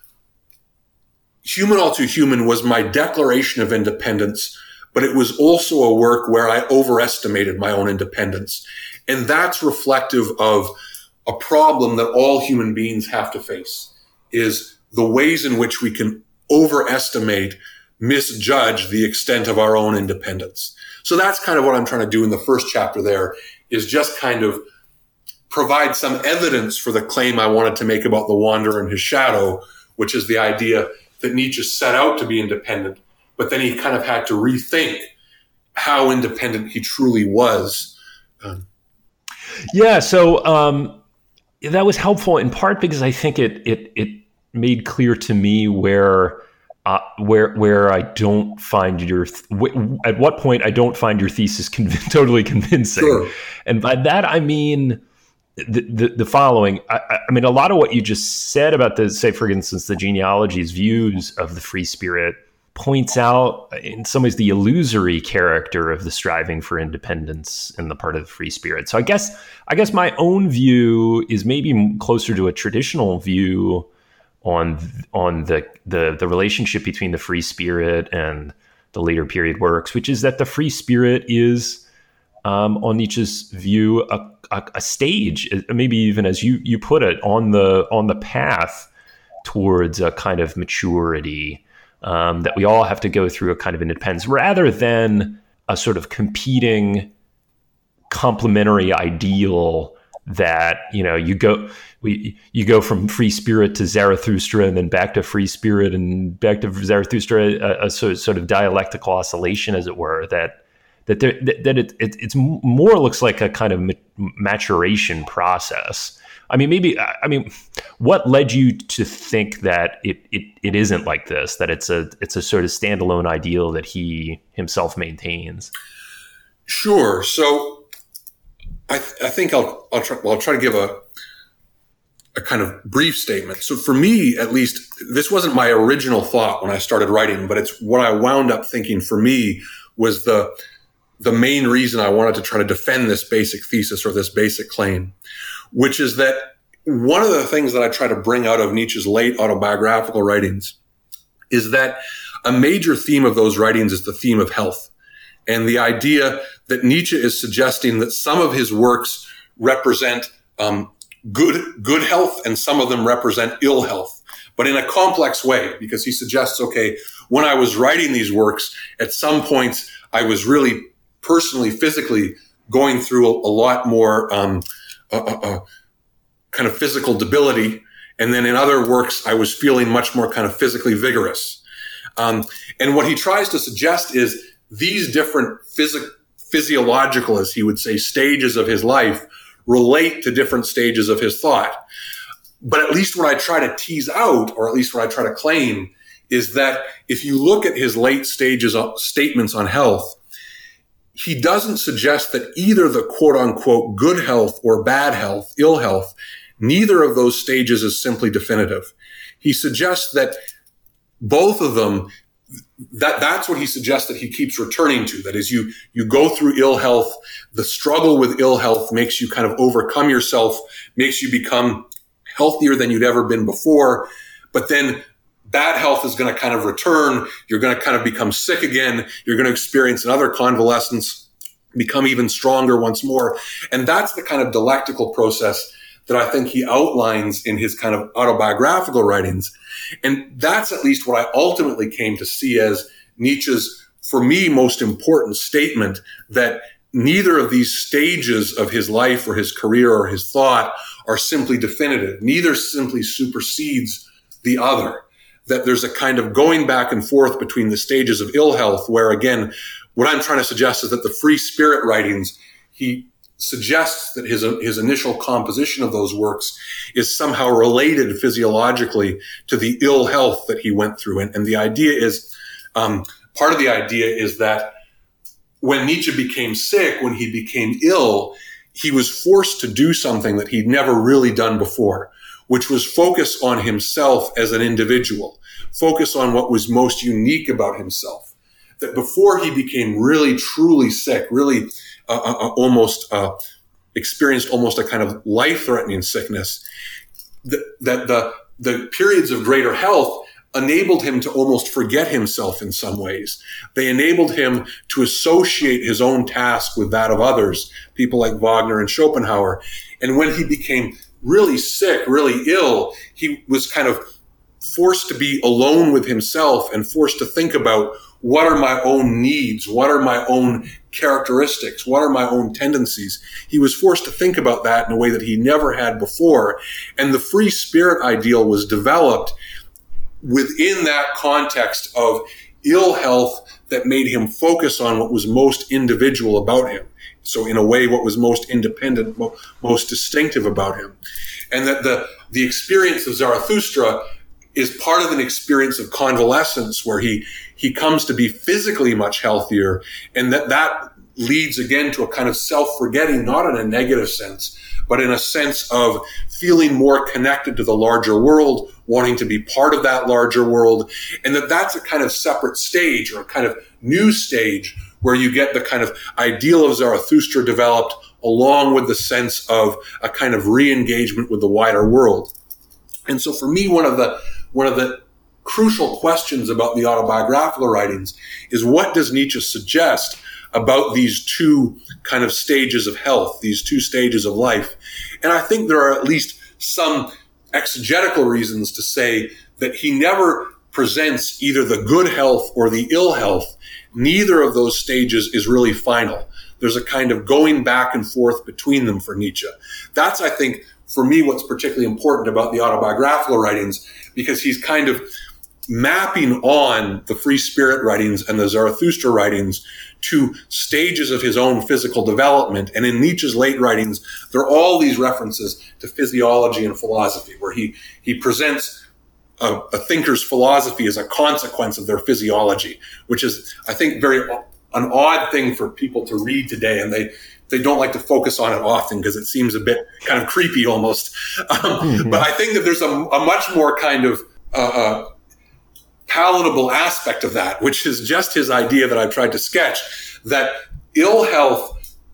Human All Too Human was my declaration of independence, but it was also a work where I overestimated my own independence. And that's reflective of a problem that all human beings have to face, is the ways in which we can overestimate, misjudge the extent of our own independence. So that's kind of what I'm trying to do in the first chapter there, is just kind of provide some evidence for the claim I wanted to make about the wanderer and his shadow, which is the idea that Nietzsche set out to be independent, but then he kind of had to rethink how independent he truly was. Um, Yeah, so um, that was helpful in part because I think it it it made clear to me where uh, where where I don't find your th- w- at what point I don't find your thesis conv- totally convincing, Sure. And by that I mean the the, the following. I, I mean, a lot of what you just said about the, say, for instance, the genealogy's views of the free spirit points out in some ways the illusory character of the striving for independence in the part of the free spirit. So I guess I guess my own view is maybe closer to a traditional view on on the the, the relationship between the free spirit and the later period works, which is that the free spirit is, um, on Nietzsche's view, a, a, a stage, maybe even as you you put it, on the on the path towards a kind of maturity. Um, that we all have to go through a kind of independence, rather than a sort of competing complementary ideal that, you know, you go we you go from free spirit to Zarathustra and then back to free spirit and back to Zarathustra, a, a sort, sort of dialectical oscillation, as it were, that that there that, that it, it it's more looks like a kind of maturation process. I mean, maybe, I mean, what led you to think that it, it, it isn't like this, that it's a it's a sort of standalone ideal that he himself maintains? Sure. So I, th- I think I'll I'll try, well, I'll try to give a a kind of brief statement. So for me, at least, this wasn't my original thought when I started writing, but it's what I wound up thinking for me was the the main reason I wanted to try to defend this basic thesis or this basic claim, which is that one of the things that I try to bring out of Nietzsche's late autobiographical writings is that a major theme of those writings is the theme of health, and the idea that Nietzsche is suggesting that some of his works represent um, good good health and some of them represent ill health, but in a complex way, because he suggests, okay, when I was writing these works, at some points I was really personally, physically going through a, a lot more um, a, a, a kind of physical debility. And then in other works, I was feeling much more kind of physically vigorous. Um, and what he tries to suggest is these different phys- physiological, as he would say, stages of his life relate to different stages of his thought. But at least what I try to tease out, or at least what I try to claim, is that if you look at his late stages of statements on health, he doesn't suggest that either the quote unquote good health or bad health, ill health, neither of those stages is simply definitive. He suggests that both of them, that that's what he suggests that he keeps returning to. That is, you, you go through ill health. The struggle with ill health makes you kind of overcome yourself, makes you become healthier than you'd ever been before. But then bad health is going to kind of return. You're going to kind of become sick again. You're going to experience another convalescence, become even stronger once more. And that's the kind of dialectical process that I think he outlines in his kind of autobiographical writings. And that's at least what I ultimately came to see as Nietzsche's, for me, most important statement, that neither of these stages of his life or his career or his thought are simply definitive. Neither simply supersedes the other. That there's a kind of going back and forth between the stages of ill health, where, again, what I'm trying to suggest is that the Free Spirit writings, he suggests that his his initial composition of those works is somehow related physiologically to the ill health that he went through. And, and the idea is, um, part of the idea is that when Nietzsche became sick, when he became ill, he was forced to do something that he'd never really done before, which was focus on himself as an individual, focus on what was most unique about himself. That before he became really, truly sick, really uh, uh, almost uh, experienced almost a kind of life-threatening sickness, that, that the, the periods of greater health enabled him to almost forget himself in some ways. They enabled him to associate his own task with that of others, people like Wagner and Schopenhauer. And when he became really sick, really ill, he was kind of forced to be alone with himself and forced to think about, what are my own needs? What are my own characteristics? What are my own tendencies? He was forced to think about that in a way that he never had before. And the free spirit ideal was developed within that context of ill health that made him focus on what was most individual about him. So in a way, what was most independent, most distinctive about him. And that the, the experience of Zarathustra is part of an experience of convalescence where he, he comes to be physically much healthier. And that, that leads again to a kind of self-forgetting, not in a negative sense, but in a sense of feeling more connected to the larger world, wanting to be part of that larger world. And that that's a kind of separate stage, or a kind of new stage, where you get the kind of ideal of Zarathustra developed along with the sense of a kind of re-engagement with the wider world. And so for me, one of the, one of the crucial questions about the autobiographical writings is, what does Nietzsche suggest about these two kind of stages of health, these two stages of life? And I think there are at least some exegetical reasons to say that he never presents either the good health or the ill health. Neither of those stages is really final. There's a kind of going back and forth between them for Nietzsche. That's, I think, for me, what's particularly important about the autobiographical writings, because he's kind of mapping on the Free Spirit writings and the Zarathustra writings to stages of his own physical development. And in Nietzsche's late writings, there are all these references to physiology and philosophy, where he, he presents a, a thinker's philosophy as a consequence of their physiology, which is, I think, very an odd thing for people to read today. And they, they don't like to focus on it often because it seems a bit kind of creepy almost. Um, mm-hmm. But I think that there's a, a much more kind of uh, uh, palatable aspect of that, which is just his idea that I tried to sketch, that ill health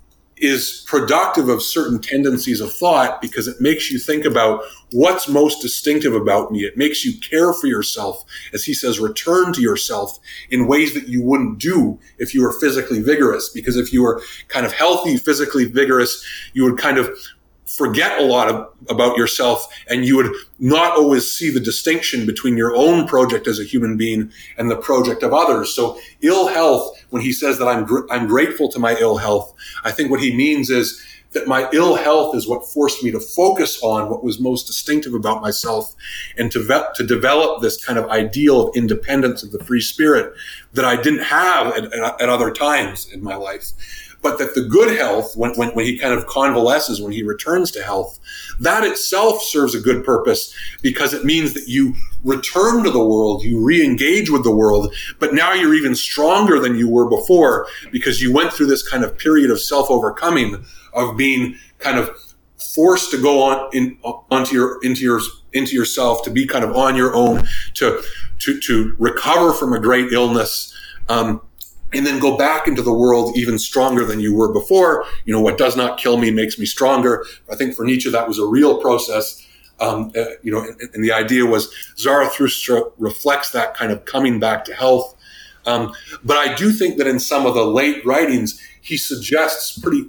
is productive of certain tendencies of thought because it makes you think about what's most distinctive about me. It makes you care for yourself, as he says, return to yourself in ways that you wouldn't do if you were physically vigorous. Because if you were kind of healthy, physically vigorous, you would kind of forget a lot of, about yourself, and you would not always see the distinction between your own project as a human being and the project of others. So ill health, when he says that I'm gr- I'm grateful to my ill health, I think what he means is that my ill health is what forced me to focus on what was most distinctive about myself, and to, ve- to develop this kind of ideal of independence of the free spirit that I didn't have at, at, at other times in my life. But that the good health, when, when, when he kind of convalesces, when he returns to health, that itself serves a good purpose, because it means that you return to the world, you re-engage with the world, but now you're even stronger than you were before, because you went through this kind of period of self-overcoming, of being kind of forced to go on in, onto your, into your, into yourself, to be kind of on your own, to, to, to recover from a great illness, um, and then go back into the world even stronger than you were before. You know, what does not kill me makes me stronger. I think for Nietzsche, that was a real process. Um, uh, you know, and, and the idea was Zarathustra reflects that kind of coming back to health. Um, but I do think that in some of the late writings, he suggests pretty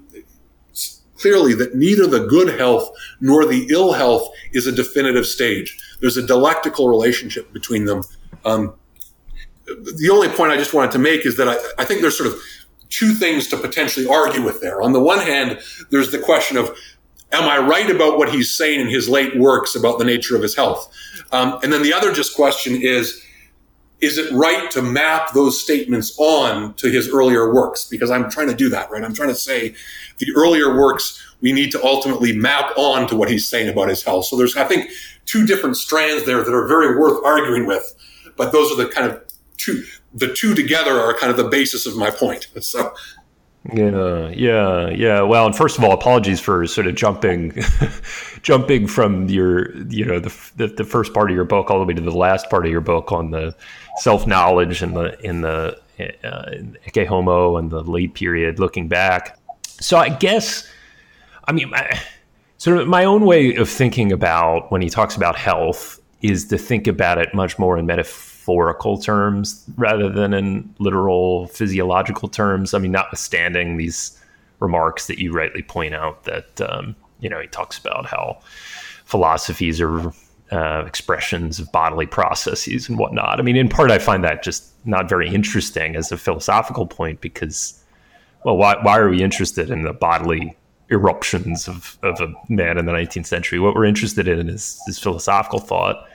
clearly that neither the good health nor the ill health is a definitive stage. There's a dialectical relationship between them. Um, the only point I just wanted to make is that I, I think there's sort of two things to potentially argue with there. On the one hand, there's the question of, am I right about what he's saying in his late works about the nature of his health? Um, and then the other just question is, is it right to map those statements on to his earlier works? Because I'm trying to do that, right? I'm trying to say the earlier works, we need to ultimately map on to what he's saying about his health. So there's, I think, two different strands there that are very worth arguing with. But those are the kind of two, the two together are kind of the basis of my point. So. Yeah, yeah, yeah. Well, and first of all, apologies for sort of jumping, jumping from your, you know, the, the the first part of your book all the way to the last part of your book on the self-knowledge and the in the uh, Ecce Homo and the late period, looking back. So I guess, I mean, I, sort of my own way of thinking about when he talks about health is to think about it much more in metaphorical terms rather than in literal physiological terms. I mean, notwithstanding these remarks that you rightly point out that, um, you know, he talks about how philosophies are uh, expressions of bodily processes and whatnot. I mean, in part, I find that just not very interesting as a philosophical point because, well, why, why are we interested in the bodily eruptions of, of a man in the nineteenth century? What we're interested in is, is philosophical thought.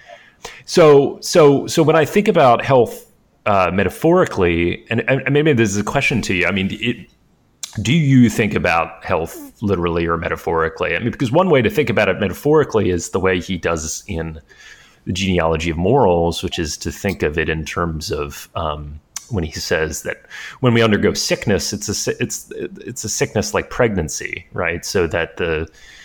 So, so, so when I think about health uh, metaphorically, and, and maybe this is a question to you. I mean, it, do you think about health literally or metaphorically? I mean, because one way to think about it metaphorically is the way he does in the Genealogy of Morals, which is to think of it in terms of um, when he says that when we undergo sickness, it's a it's it's a sickness like pregnancy, right? So that the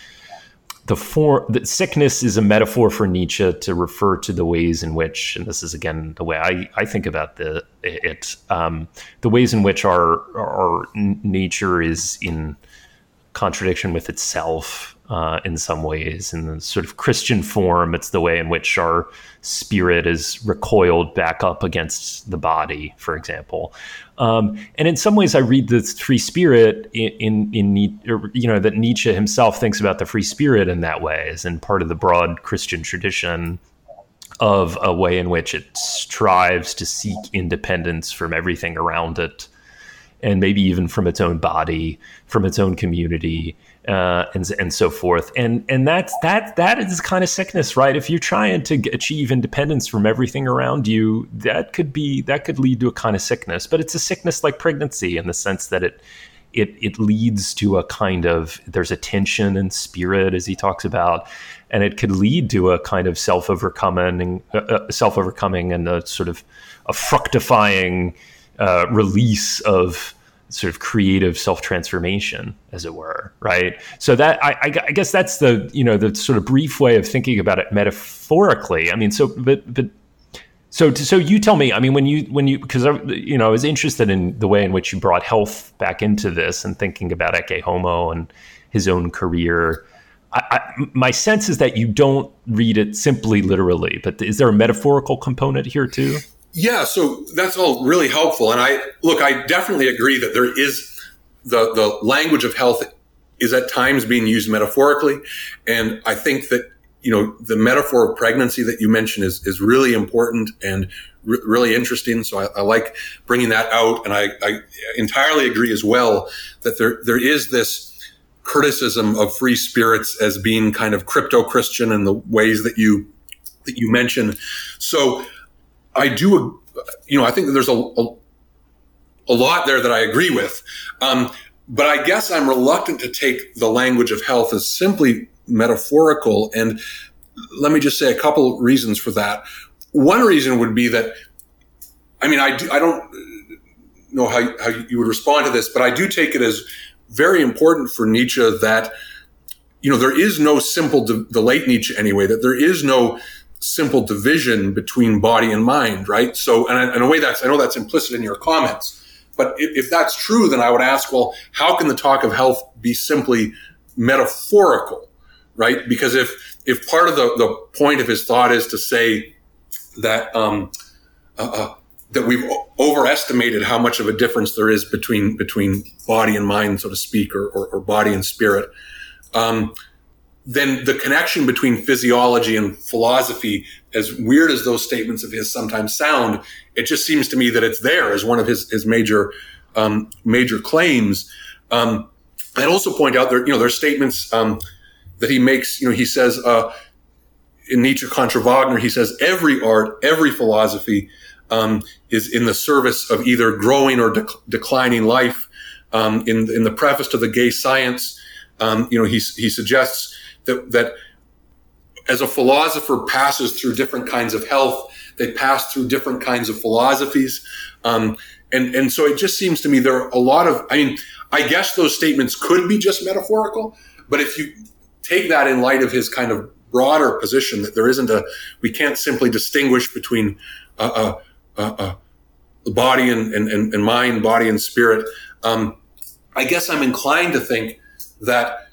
The form, the sickness is a metaphor for Nietzsche to refer to the ways in which, and this is again the way I, I think about the it, um, the ways in which our our nature is in contradiction with itself uh, in some ways. In the sort of Christian form, it's the way in which our spirit is recoiled back up against the body, for example. Um, and in some ways, I read the free spirit in, in, in, you know, that Nietzsche himself thinks about the free spirit in that way, as in part of the broad Christian tradition of a way in which it strives to seek independence from everything around it, and maybe even from its own body, from its own community, uh, and and so forth. And and that's that that is kind of sickness, right? If you're trying to achieve independence from everything around you, that could be that could lead to a kind of sickness. But it's a sickness like pregnancy in the sense that it it it leads to a kind of, there's a tension in spirit, as he talks about, and it could lead to a kind of self overcoming, uh, self overcoming, and a sort of a fructifying uh, release of sort of creative self-transformation, as it were, right? So that I, I guess that's the, you know, the sort of brief way of thinking about it metaphorically. I mean, so but but so so you tell me. I mean, when you when you because I, you know, I was interested in the way in which you brought health back into this and thinking about Ecce Homo and his own career. I, I, my sense is that you don't read it simply literally, but is there a metaphorical component here too? Yeah, so that's all really helpful. And I look, I definitely agree that there is the, the language of health is at times being used metaphorically. And I think that, you know, the metaphor of pregnancy that you mentioned is, is really important and re- really interesting. So I, I like bringing that out. And I, I entirely agree as well that there, there is this criticism of free spirits as being kind of crypto-Christian in the ways that you, that you mentioned. So I do, you know, I think that there's a, a, a lot there that I agree with. Um, but I guess I'm reluctant to take the language of health as simply metaphorical. And let me just say a couple reasons for that. One reason would be that, I mean, I, do, I don't know how, how you would respond to this, but I do take it as very important for Nietzsche that, you know, there is no simple, the late Nietzsche anyway, that there is no simple division between body and mind, right? So, and in a way that's, I know that's implicit in your comments, but if, if that's true, then I would ask, well, how can the talk of health be simply metaphorical, right? Because if if part of the, the point of his thought is to say that um, uh, uh, that we've overestimated how much of a difference there is between between body and mind, so to speak, or, or, or body and spirit, um, then the connection between physiology and philosophy, as weird as those statements of his sometimes sound, it just seems to me that it's there as one of his his major um, major claims. Um, I'd also point out there, you know, there's statements um, that he makes. You know, he says uh, in Nietzsche contra Wagner, he says every art, every philosophy um, is in the service of either growing or dec- declining life. Um, in in the preface to the Gay Science, um, you know, he he suggests that that as a philosopher passes through different kinds of health, they pass through different kinds of philosophies. Um, and, and so it just seems to me there are a lot of, I mean, I guess those statements could be just metaphorical, but if you take that in light of his kind of broader position that there isn't a, we can't simply distinguish between uh, uh, uh, uh, the body and, and, and mind, body and spirit. Um, I guess I'm inclined to think that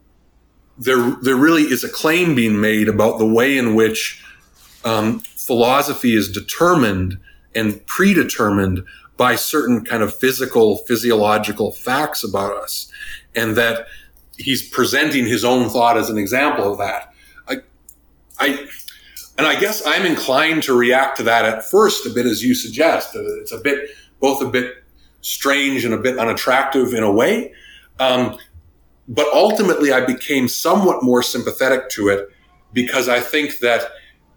there, there really is a claim being made about the way in which um, philosophy is determined and predetermined by certain kind of physical, physiological facts about us, and that he's presenting his own thought as an example of that. I, I, and I guess I'm inclined to react to that at first a bit as you suggest. It's a bit, both a bit strange and a bit unattractive in a way. Um, but ultimately I became somewhat more sympathetic to it because I think that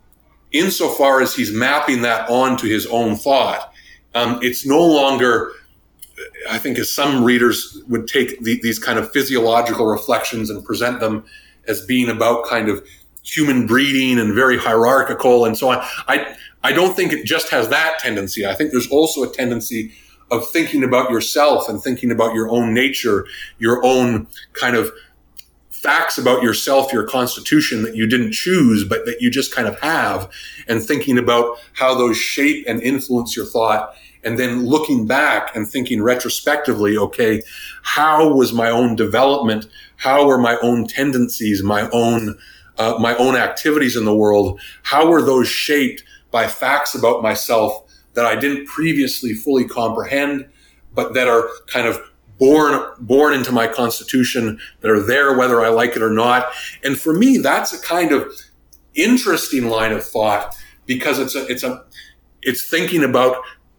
insofar as he's mapping that onto his own thought, Um, it's no longer, I think, as some readers would take the, these kind of physiological reflections and present them as being about kind of human breeding and very hierarchical and so on. I, I don't think it just has that tendency. I think there's also a tendency of thinking about yourself and thinking about your own nature, your own kind of facts about yourself, your constitution that you didn't choose, but that you just kind of have, and thinking about how those shape and influence your thought, and then looking back and thinking retrospectively, okay, how was my own development? How were my own tendencies, my own, uh, my own activities in the world? How were those shaped by facts about myself that I didn't previously fully comprehend, but that are kind of born, born into my constitution, that are there whether I like it or not. And for me, that's a kind of interesting line of thought because it's a, it's a, it's thinking about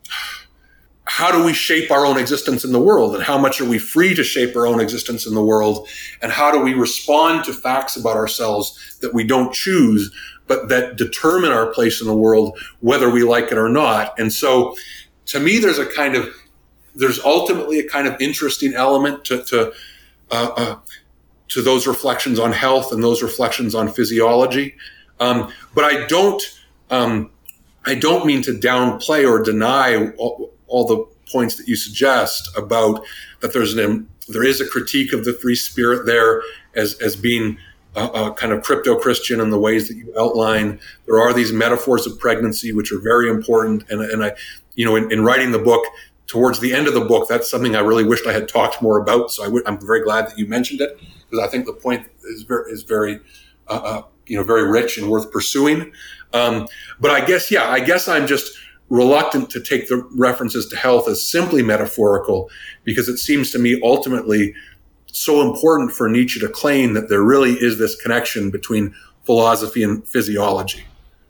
how do we shape our own existence in the world, and how much are we free to shape our own existence in the world, and how do we respond to facts about ourselves that we don't choose, but that determine our place in the world, whether we like it or not. And so to me, there's a kind of, there's ultimately a kind of interesting element to to, uh, uh, to those reflections on health and those reflections on physiology. Um, but I don't um, I don't mean to downplay or deny all, all the points that you suggest about that. There's an there is a critique of the free spirit there as as being a, a kind of crypto-Christian in the ways that you outline. There are these metaphors of pregnancy which are very important, and and I you know in, in writing the book. Towards the end of the book, that's something I really wished I had talked more about. So I w- I'm very glad that you mentioned it because I think the point is very, is very, uh, uh, you know, very rich and worth pursuing. Um, but I guess, yeah, I guess I'm just reluctant to take the references to health as simply metaphorical because it seems to me ultimately so important for Nietzsche to claim that there really is this connection between philosophy and physiology.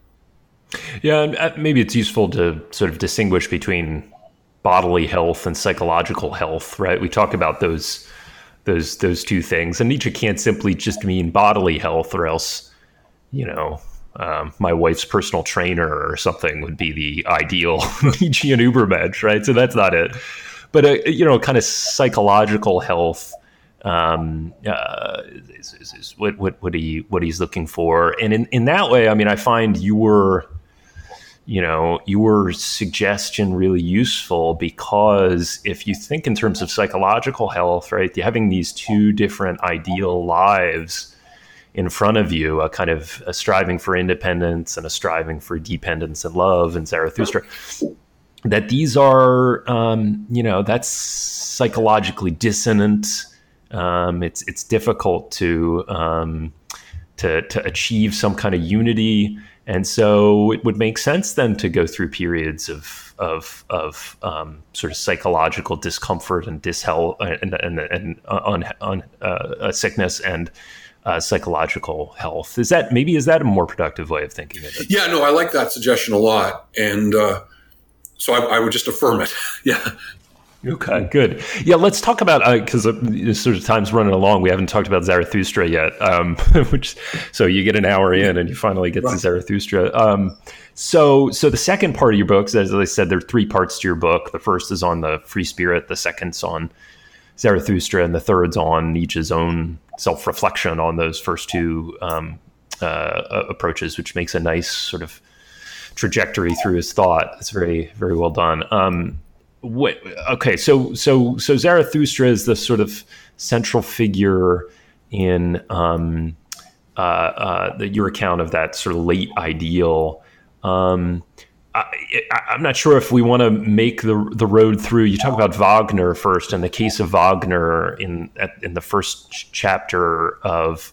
Yeah, and maybe it's useful to sort of distinguish between bodily health and psychological health, right? We talk about those those those two things, and Nietzsche can't simply just mean bodily health, or else, you know, um, my wife's personal trainer or something would be the ideal Nietzschean Übermensch, right? So that's not it. But uh, you know, kind of psychological health um, uh, is, is, is what what what he what he's looking for, and in in that way, I mean, I find you were. You know, your suggestion really useful because if you think in terms of psychological health, right, you're having these two different ideal lives in front of you, a kind of a striving for independence and a striving for dependence and love and Zarathustra, that these are, um, you know, that's psychologically dissonant. Um, it's it's difficult to um, to to achieve some kind of unity. And so it would make sense then to go through periods of of of um, sort of psychological discomfort and dishealth and and and on on uh, sickness and uh, psychological health. Is that maybe is that a more productive way of thinking of it? Yeah, no, I like that suggestion a lot, and uh, so I, I would just affirm it. Yeah. Okay, good. Yeah, let's talk about, because uh, uh, sort of time's running along. We haven't talked about Zarathustra yet, um, which so you get an hour in and you finally get right to Zarathustra. Um, so so the second part of your book, as I said, there are three parts to your book. The first is on the free spirit, the second's on Zarathustra, and the third's on Nietzsche's own self-reflection on those first two um, uh, approaches, which makes a nice sort of trajectory through his thought. It's very, very well done. Um, What, okay, so so so Zarathustra is the sort of central figure in um, uh, uh, the, your account of that sort of late ideal. Um, I, I'm not sure if we want to make the the road through. You talk about Wagner first, and the case of Wagner in at, in the first ch- chapter of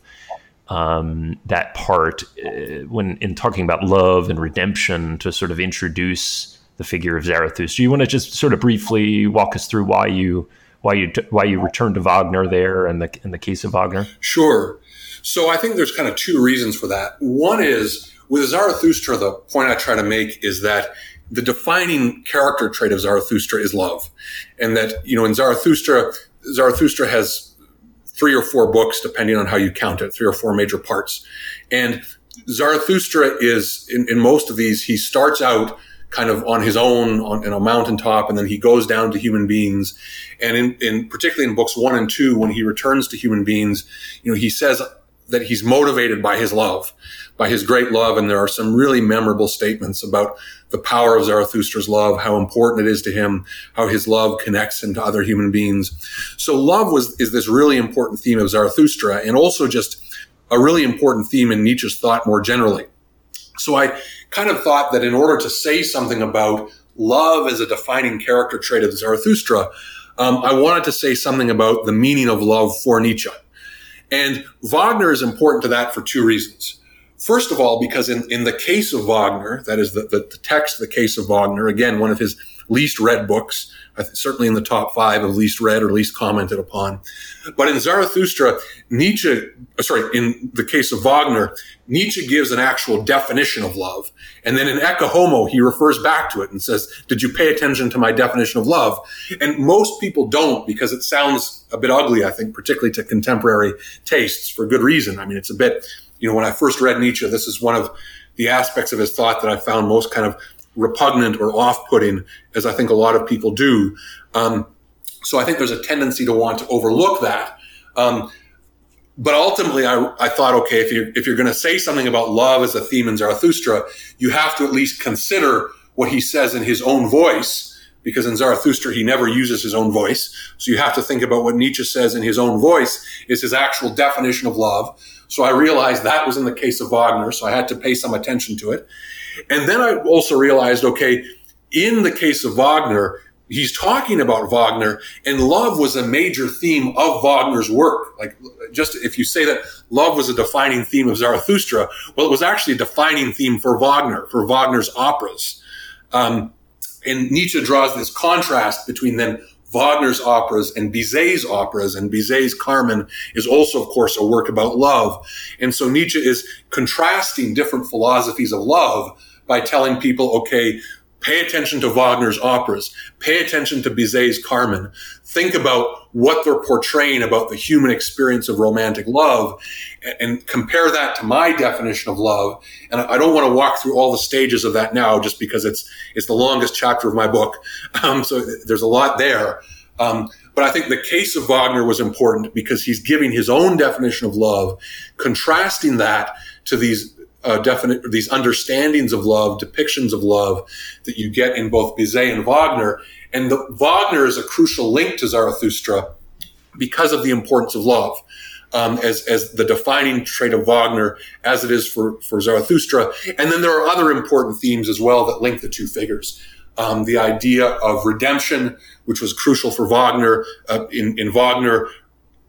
um, that part, uh, when in talking about love and redemption, to sort of introduce the figure of Zarathustra. You want to just sort of briefly walk us through why you why you why you returned to Wagner there and the in the case of Wagner? Sure. So I think there's kind of two reasons for that. One is with Zarathustra, the point I try to make is that the defining character trait of Zarathustra is love, and that you know in Zarathustra, Zarathustra has three or four books depending on how you count it, three or four major parts, and Zarathustra is in, in most of these he starts out kind of on his own on in a mountaintop, and then he goes down to human beings. And in, in particularly in books one and two, when he returns to human beings, you know, he says that he's motivated by his love, by his great love. And there are some really memorable statements about the power of Zarathustra's love, how important it is to him, how his love connects him to other human beings. So love was is this really important theme of Zarathustra, and also just a really important theme in Nietzsche's thought more generally. So I kind of thought that in order to say something about love as a defining character trait of Zarathustra, um, I wanted to say something about the meaning of love for Nietzsche. And Wagner is important to that for two reasons. First of all, because in, in the case of Wagner, that is the, the, the text, the case of Wagner, again, one of his least read books, certainly in the top five of least read or least commented upon. But in Zarathustra, Nietzsche, sorry, in the case of Wagner, Nietzsche gives an actual definition of love. And then in Ecce Homo, he refers back to it and says, did you pay attention to my definition of love? And most people don't, because it sounds a bit ugly, I think, particularly to contemporary tastes, for good reason. I mean, it's a bit, you know, when I first read Nietzsche, this is one of the aspects of his thought that I found most kind of repugnant or off-putting, as I think a lot of people do. Um, so I think there's a tendency to want to overlook that. Um, but ultimately, I, I thought, okay, if you're, if you're going to say something about love as a theme in Zarathustra, you have to at least consider what he says in his own voice, because in Zarathustra, he never uses his own voice. So you have to think about what Nietzsche says in his own voice is his actual definition of love. So I realized that was in the case of Wagner, so I had to pay some attention to it. And then I also realized, okay, in the case of Wagner, he's talking about Wagner, and love was a major theme of Wagner's work. Like, just if you say that love was a defining theme of Zarathustra, well, it was actually a defining theme for Wagner, for Wagner's operas. Um, and Nietzsche draws this contrast between then Wagner's operas and Bizet's operas, and Bizet's Carmen is also, of course, a work about love. And so Nietzsche is contrasting different philosophies of love by telling people, okay, pay attention to Wagner's operas, pay attention to Bizet's Carmen, think about what they're portraying about the human experience of romantic love, and compare that to my definition of love. And I don't want to walk through all the stages of that now, just because it's it's the longest chapter of my book. Um, so there's a lot there. Um, but I think the case of Wagner was important because he's giving his own definition of love, contrasting that to these uh, definite these understandings of love, depictions of love that you get in both Bizet and Wagner. And the, Wagner is a crucial link to Zarathustra because of the importance of love. Um, as, as the defining trait of Wagner, as it is for, for Zarathustra. And then there are other important themes as well that link the two figures. Um, the idea of redemption, which was crucial for Wagner. Uh, in, in Wagner,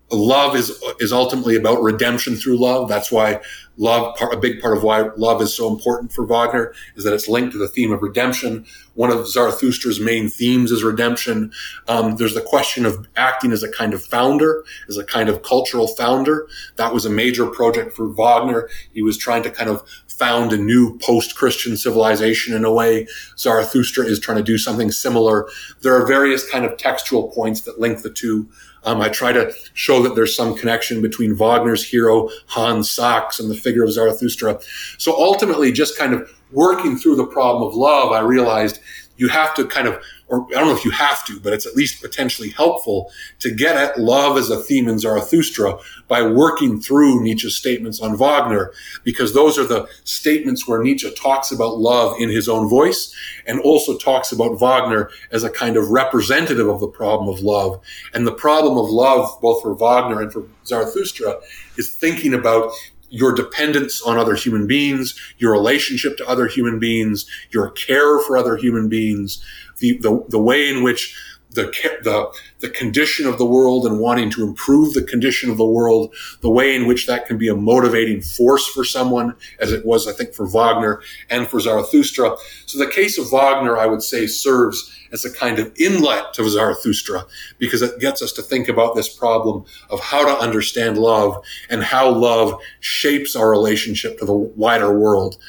love is is ultimately about redemption through love. That's why love, part, a big part of why love is so important for Wagner, is that it's linked to the theme of redemption. One of Zarathustra's main themes is redemption. Um, there's the question of acting as a kind of founder, as a kind of cultural founder. That was a major project for Wagner. He was trying to kind of found a new post-Christian civilization in a way. Zarathustra is trying to do something similar. There are various kind of textual points that link the two. Um, I try to show that there's some connection between Wagner's hero, Hans Sachs, and the figure of Zarathustra. So ultimately, just kind of working through the problem of love, I realized you have to kind of, or I don't know if you have to, but it's at least potentially helpful to get at love as a theme in Zarathustra by working through Nietzsche's statements on Wagner, because those are the statements where Nietzsche talks about love in his own voice and also talks about Wagner as a kind of representative of the problem of love. And the problem of love, both for Wagner and for Zarathustra, is thinking about your dependence on other human beings, your relationship to other human beings, your care for other human beings, the the, the way in which the, the the condition of the world and wanting to improve the condition of the world, the way in which that can be a motivating force for someone, as it was, I think, for Wagner and for Zarathustra. So the case of Wagner, I would say, serves as a kind of inlet to Zarathustra, because it gets us to think about this problem of how to understand love and how love shapes our relationship to the wider world.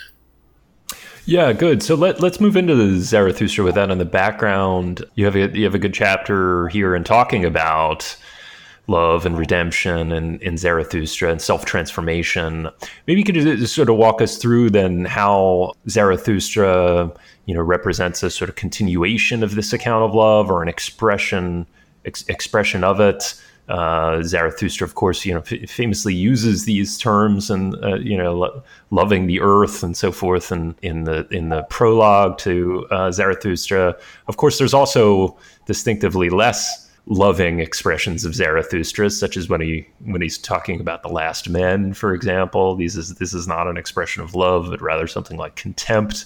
Yeah, good. So let, let's move into the Zarathustra with that in the background. You have a, you have a good chapter here in talking about love and redemption and in Zarathustra and self-transformation. Maybe you could just sort of walk us through then how Zarathustra, you know, represents a sort of continuation of this account of love or an expression ex- expression of it. Uh, Zarathustra, of course, you know, f- famously uses these terms and uh, you know, lo- loving the earth and so forth, and in the in the prologue to uh, Zarathustra. Of course, there's also distinctively less loving expressions of Zarathustra, such as when he when he's talking about the last men, for example. These is this is not an expression of love, but rather something like contempt.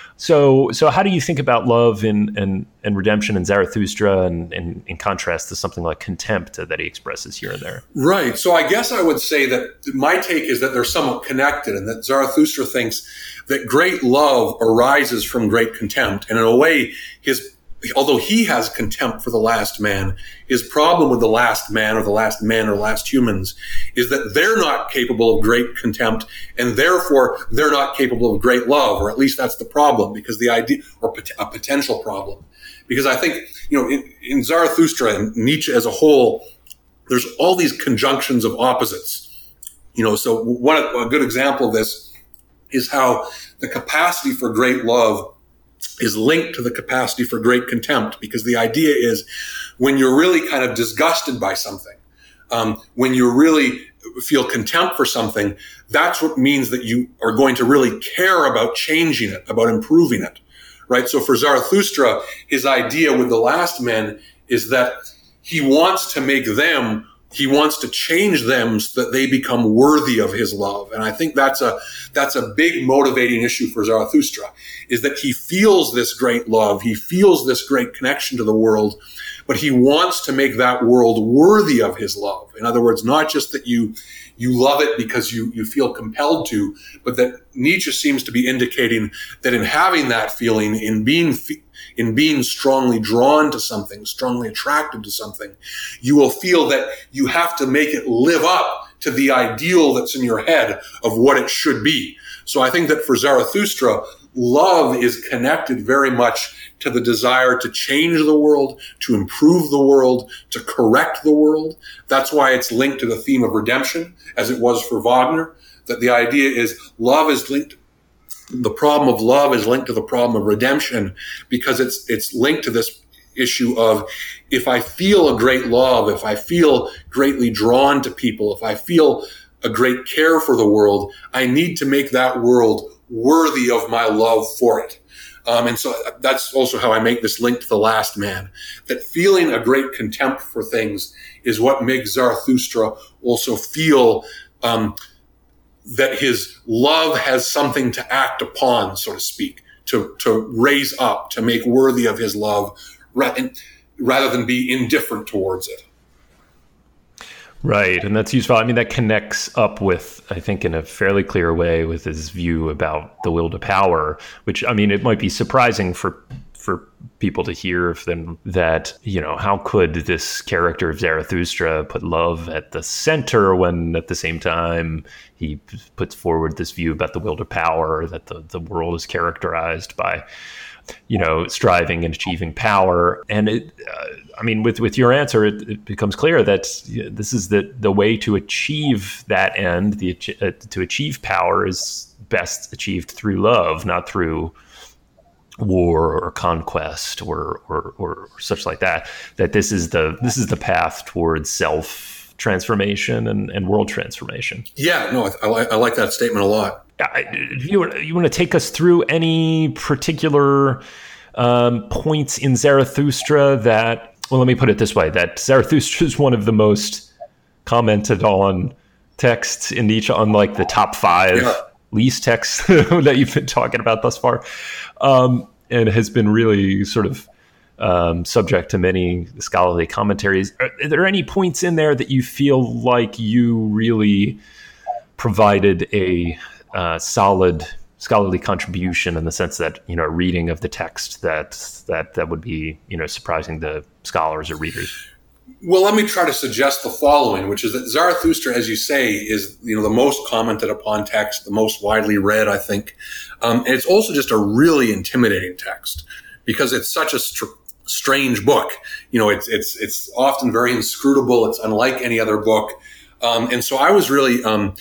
So, so how do you think about love and and, and redemption in Zarathustra, and, and in contrast to something like contempt that he expresses here and there? Right. So I guess I would say that my take is that they're somewhat connected, and that Zarathustra thinks that great love arises from great contempt. And in a way, his although he has contempt for the last man, his problem with the last man or the last men or last humans is that they're not capable of great contempt, and therefore they're not capable of great love, or at least that's the problem, because the idea, or a potential problem. Because I think, you know, in, in Zarathustra and Nietzsche as a whole, there's all these conjunctions of opposites. You know, so one a good example of this is how the capacity for great love is linked to the capacity for great contempt, because the idea is when you're really kind of disgusted by something, um, when you really feel contempt for something, that's what means that you are going to really care about changing it, about improving it, right? So for Zarathustra, his idea with the last men is that he wants to make them He wants to change them so that they become worthy of his love. And I think that's a, that's a big motivating issue for Zarathustra, is that he feels this great love. He feels this great connection to the world, but he wants to make that world worthy of his love. In other words, not just that you, you love it because you, you feel compelled to, but that Nietzsche seems to be indicating that in having that feeling, in being, in being strongly drawn to something, strongly attracted to something, you will feel that you have to make it live up to the ideal that's in your head of what it should be. So I think that for Zarathustra, love is connected very much to the desire to change the world, to improve the world, to correct the world. That's why it's linked to the theme of redemption, as it was for Wagner, that the idea is love is linked The problem of love is linked to the problem of redemption, because it's it's linked to this issue of, if I feel a great love, if I feel greatly drawn to people, if I feel a great care for the world, I need to make that world worthy of my love for it. Um, and so that's also how I make this link to the last man, that feeling a great contempt for things is what makes Zarathustra also feel um that his love has something to act upon, so to speak, to, to raise up, to make worthy of his love, rather than be indifferent towards it. Right. And that's useful. I mean, that connects up with, I think, in a fairly clear way with his view about the will to power, which, I mean, it might be surprising for for people to hear of them that, you know, how could this character of Zarathustra put love at the center when at the same time he puts forward this view about the will to power, that the, the world is characterized by, you know, striving and achieving power. And it, uh, I mean, with, with your answer, it, it becomes clear that this is the, the way to achieve that end. The uh, to achieve power is best achieved through love, not through war or conquest or, or or such like that. That this is the this is the path towards self transformation and, and world transformation. Yeah, no, I, I, like, I like that statement a lot. I, you, you want to take us through any particular um, points in Zarathustra that, well, let me put it this way, that Zarathustra is one of the most commented on texts in Nietzsche, unlike the top five yeah. least texts that you've been talking about thus far, um, and has been really sort of um, subject to many scholarly commentaries. Are, are there any points in there that you feel like you really provided a Uh, solid scholarly contribution in the sense that, you know, a reading of the text that that that would be, you know, surprising to scholars or readers? Well, let me try to suggest the following, which is that Zarathustra, as you say, is, you know, the most commented upon text, the most widely read, I think. Um, and it's also just a really intimidating text because it's such a str- strange book. You know, it's it's it's often very inscrutable. It's unlike any other book. Um, and so I was really um,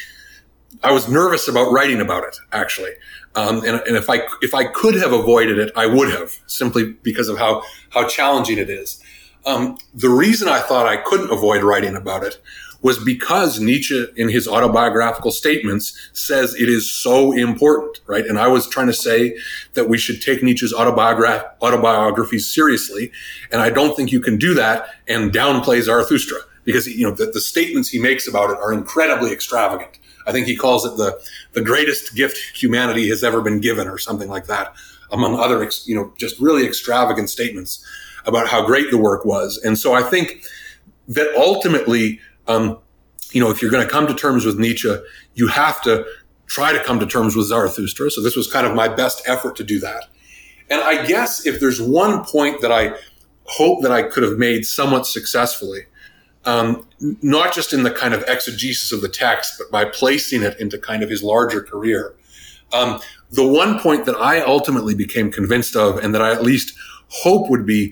I was nervous about writing about it, actually. Um, and, and if I, if I could have avoided it, I would have, simply because of how, how challenging it is. Um, the reason I thought I couldn't avoid writing about it was because Nietzsche, in his autobiographical statements, says it is so important, right? And I was trying to say that we should take Nietzsche's autobiograph- autobiography seriously. And I don't think you can do that and downplay Zarathustra, because, you know, the, the statements he makes about it are incredibly extravagant. I think he calls it the, the greatest gift humanity has ever been given, or something like that, among other, you know, just really extravagant statements about how great the work was. And so I think that ultimately, um, you know, if you're going to come to terms with Nietzsche, you have to try to come to terms with Zarathustra. So this was kind of my best effort to do that. And I guess if there's one point that I hope that I could have made somewhat successfully, Um, not just in the kind of exegesis of the text, but by placing it into kind of his larger career. Um, the one point that I ultimately became convinced of, and that I at least hope would be,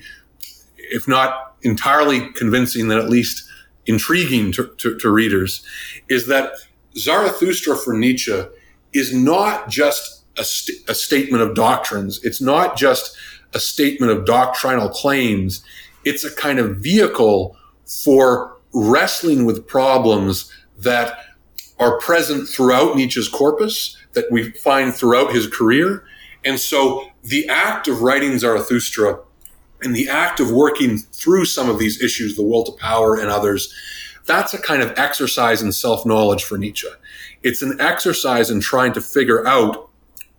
if not entirely convincing, then at least intriguing to, to, to readers, is that Zarathustra for Nietzsche is not just a, st- a statement of doctrines. It's not just a statement of doctrinal claims. It's a kind of vehicle for wrestling with problems that are present throughout Nietzsche's corpus, that we find throughout his career. And so the act of writing Zarathustra and the act of working through some of these issues, the will to power and others, that's a kind of exercise in self-knowledge for Nietzsche. It's an exercise in trying to figure out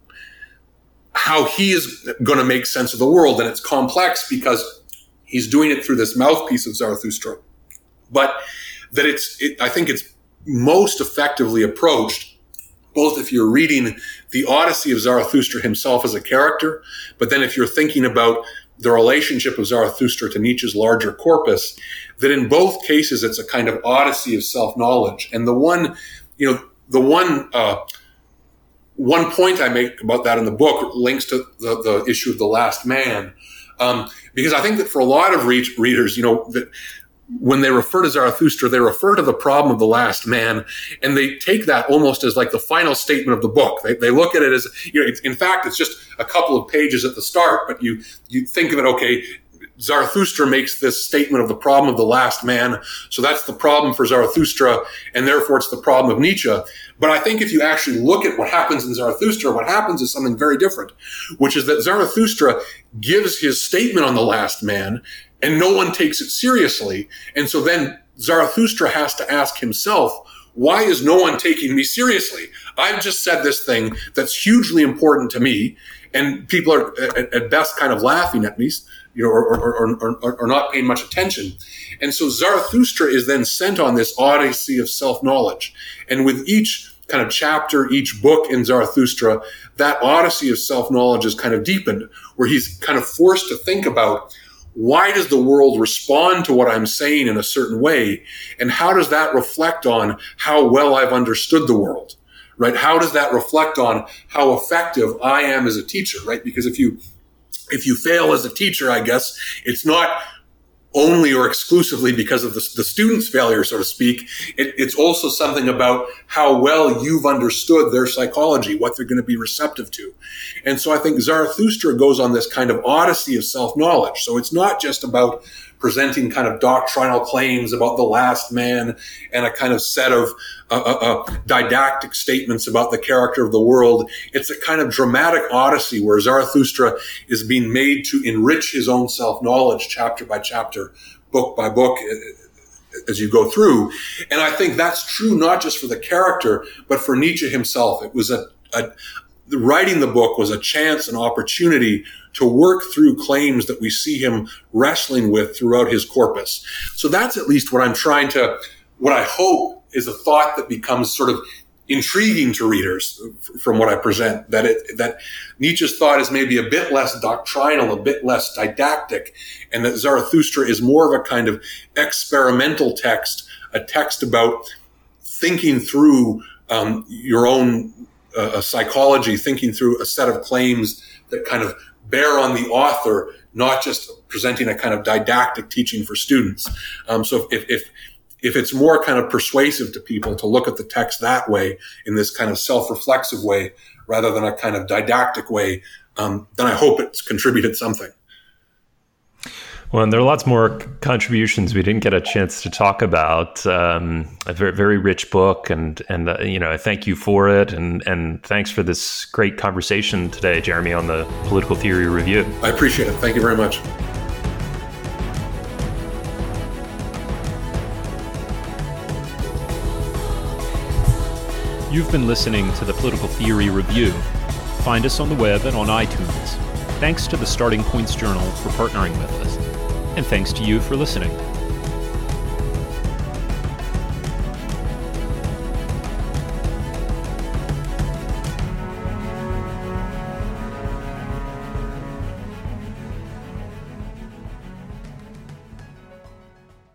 how he is going to make sense of the world. And it's complex because he's doing it through this mouthpiece of Zarathustra, but that it's, it, I think it's most effectively approached, both if you're reading the Odyssey of Zarathustra himself as a character, but then if you're thinking about the relationship of Zarathustra to Nietzsche's larger corpus, that in both cases, it's a kind of odyssey of self-knowledge. And the one, you know, the one, uh, one point I make about that in the book links to the, the issue of The Last Man. Um, because I think that for a lot of re- readers, you know, that when they refer to Zarathustra, they refer to the problem of the last man, and they take that almost as like the final statement of the book. They, they look at it as, you know, it's, in fact, it's just a couple of pages at the start, but you, you think of it, okay, Zarathustra makes this statement of the problem of the last man, so that's the problem for Zarathustra, and therefore it's the problem of Nietzsche. But I think if you actually look at what happens in Zarathustra, what happens is something very different, which is that Zarathustra gives his statement on the last man, and no one takes it seriously. And so then Zarathustra has to ask himself, why is no one taking me seriously? I've just said this thing that's hugely important to me, and people are at, at best kind of laughing at me, you know, or, or, or, or, or not paying much attention. And so Zarathustra is then sent on this odyssey of self-knowledge. And with each kind of chapter, each book in Zarathustra, that odyssey of self-knowledge is kind of deepened, where he's kind of forced to think about, why does the world respond to what I'm saying in a certain way? And how does that reflect on how well I've understood the world, right? How does that reflect on how effective I am as a teacher, right? Because if you, if you fail as a teacher, I guess it's not only or exclusively because of the, the student's failure, so to speak. It, it's also something about how well you've understood their psychology, what they're going to be receptive to. And so I think Zarathustra goes on this kind of odyssey of self-knowledge. So it's not just about presenting kind of doctrinal claims about the last man and a kind of set of uh, uh, didactic statements about the character of the world. It's a kind of dramatic odyssey where Zarathustra is being made to enrich his own self-knowledge chapter by chapter, book by book, as you go through. And I think that's true not just for the character, but for Nietzsche himself. It was a, a writing the book was a chance, an opportunity to work through claims that we see him wrestling with throughout his corpus. So that's at least what I'm trying to, what I hope is a thought that becomes sort of intriguing to readers from what I present, that it, that Nietzsche's thought is maybe a bit less doctrinal, a bit less didactic, and that Zarathustra is more of a kind of experimental text, a text about thinking through um, your own uh, psychology, thinking through a set of claims that kind of bear on the author, not just presenting a kind of didactic teaching for students. Um, so if, if, if it's more kind of persuasive to people to look at the text that way, in this kind of self-reflexive way, rather than a kind of didactic way, um, then I hope it's contributed something. Well, and there are lots more contributions we didn't get a chance to talk about. Um, a very, very rich book, and and uh, you know, I thank you for it, and and thanks for this great conversation today, Jeremy, on the Political Theory Review. I appreciate it. Thank you very much. You've been listening to the Political Theory Review. Find us on the web and on iTunes. Thanks to the Starting Points Journal for partnering with us. And thanks to you for listening.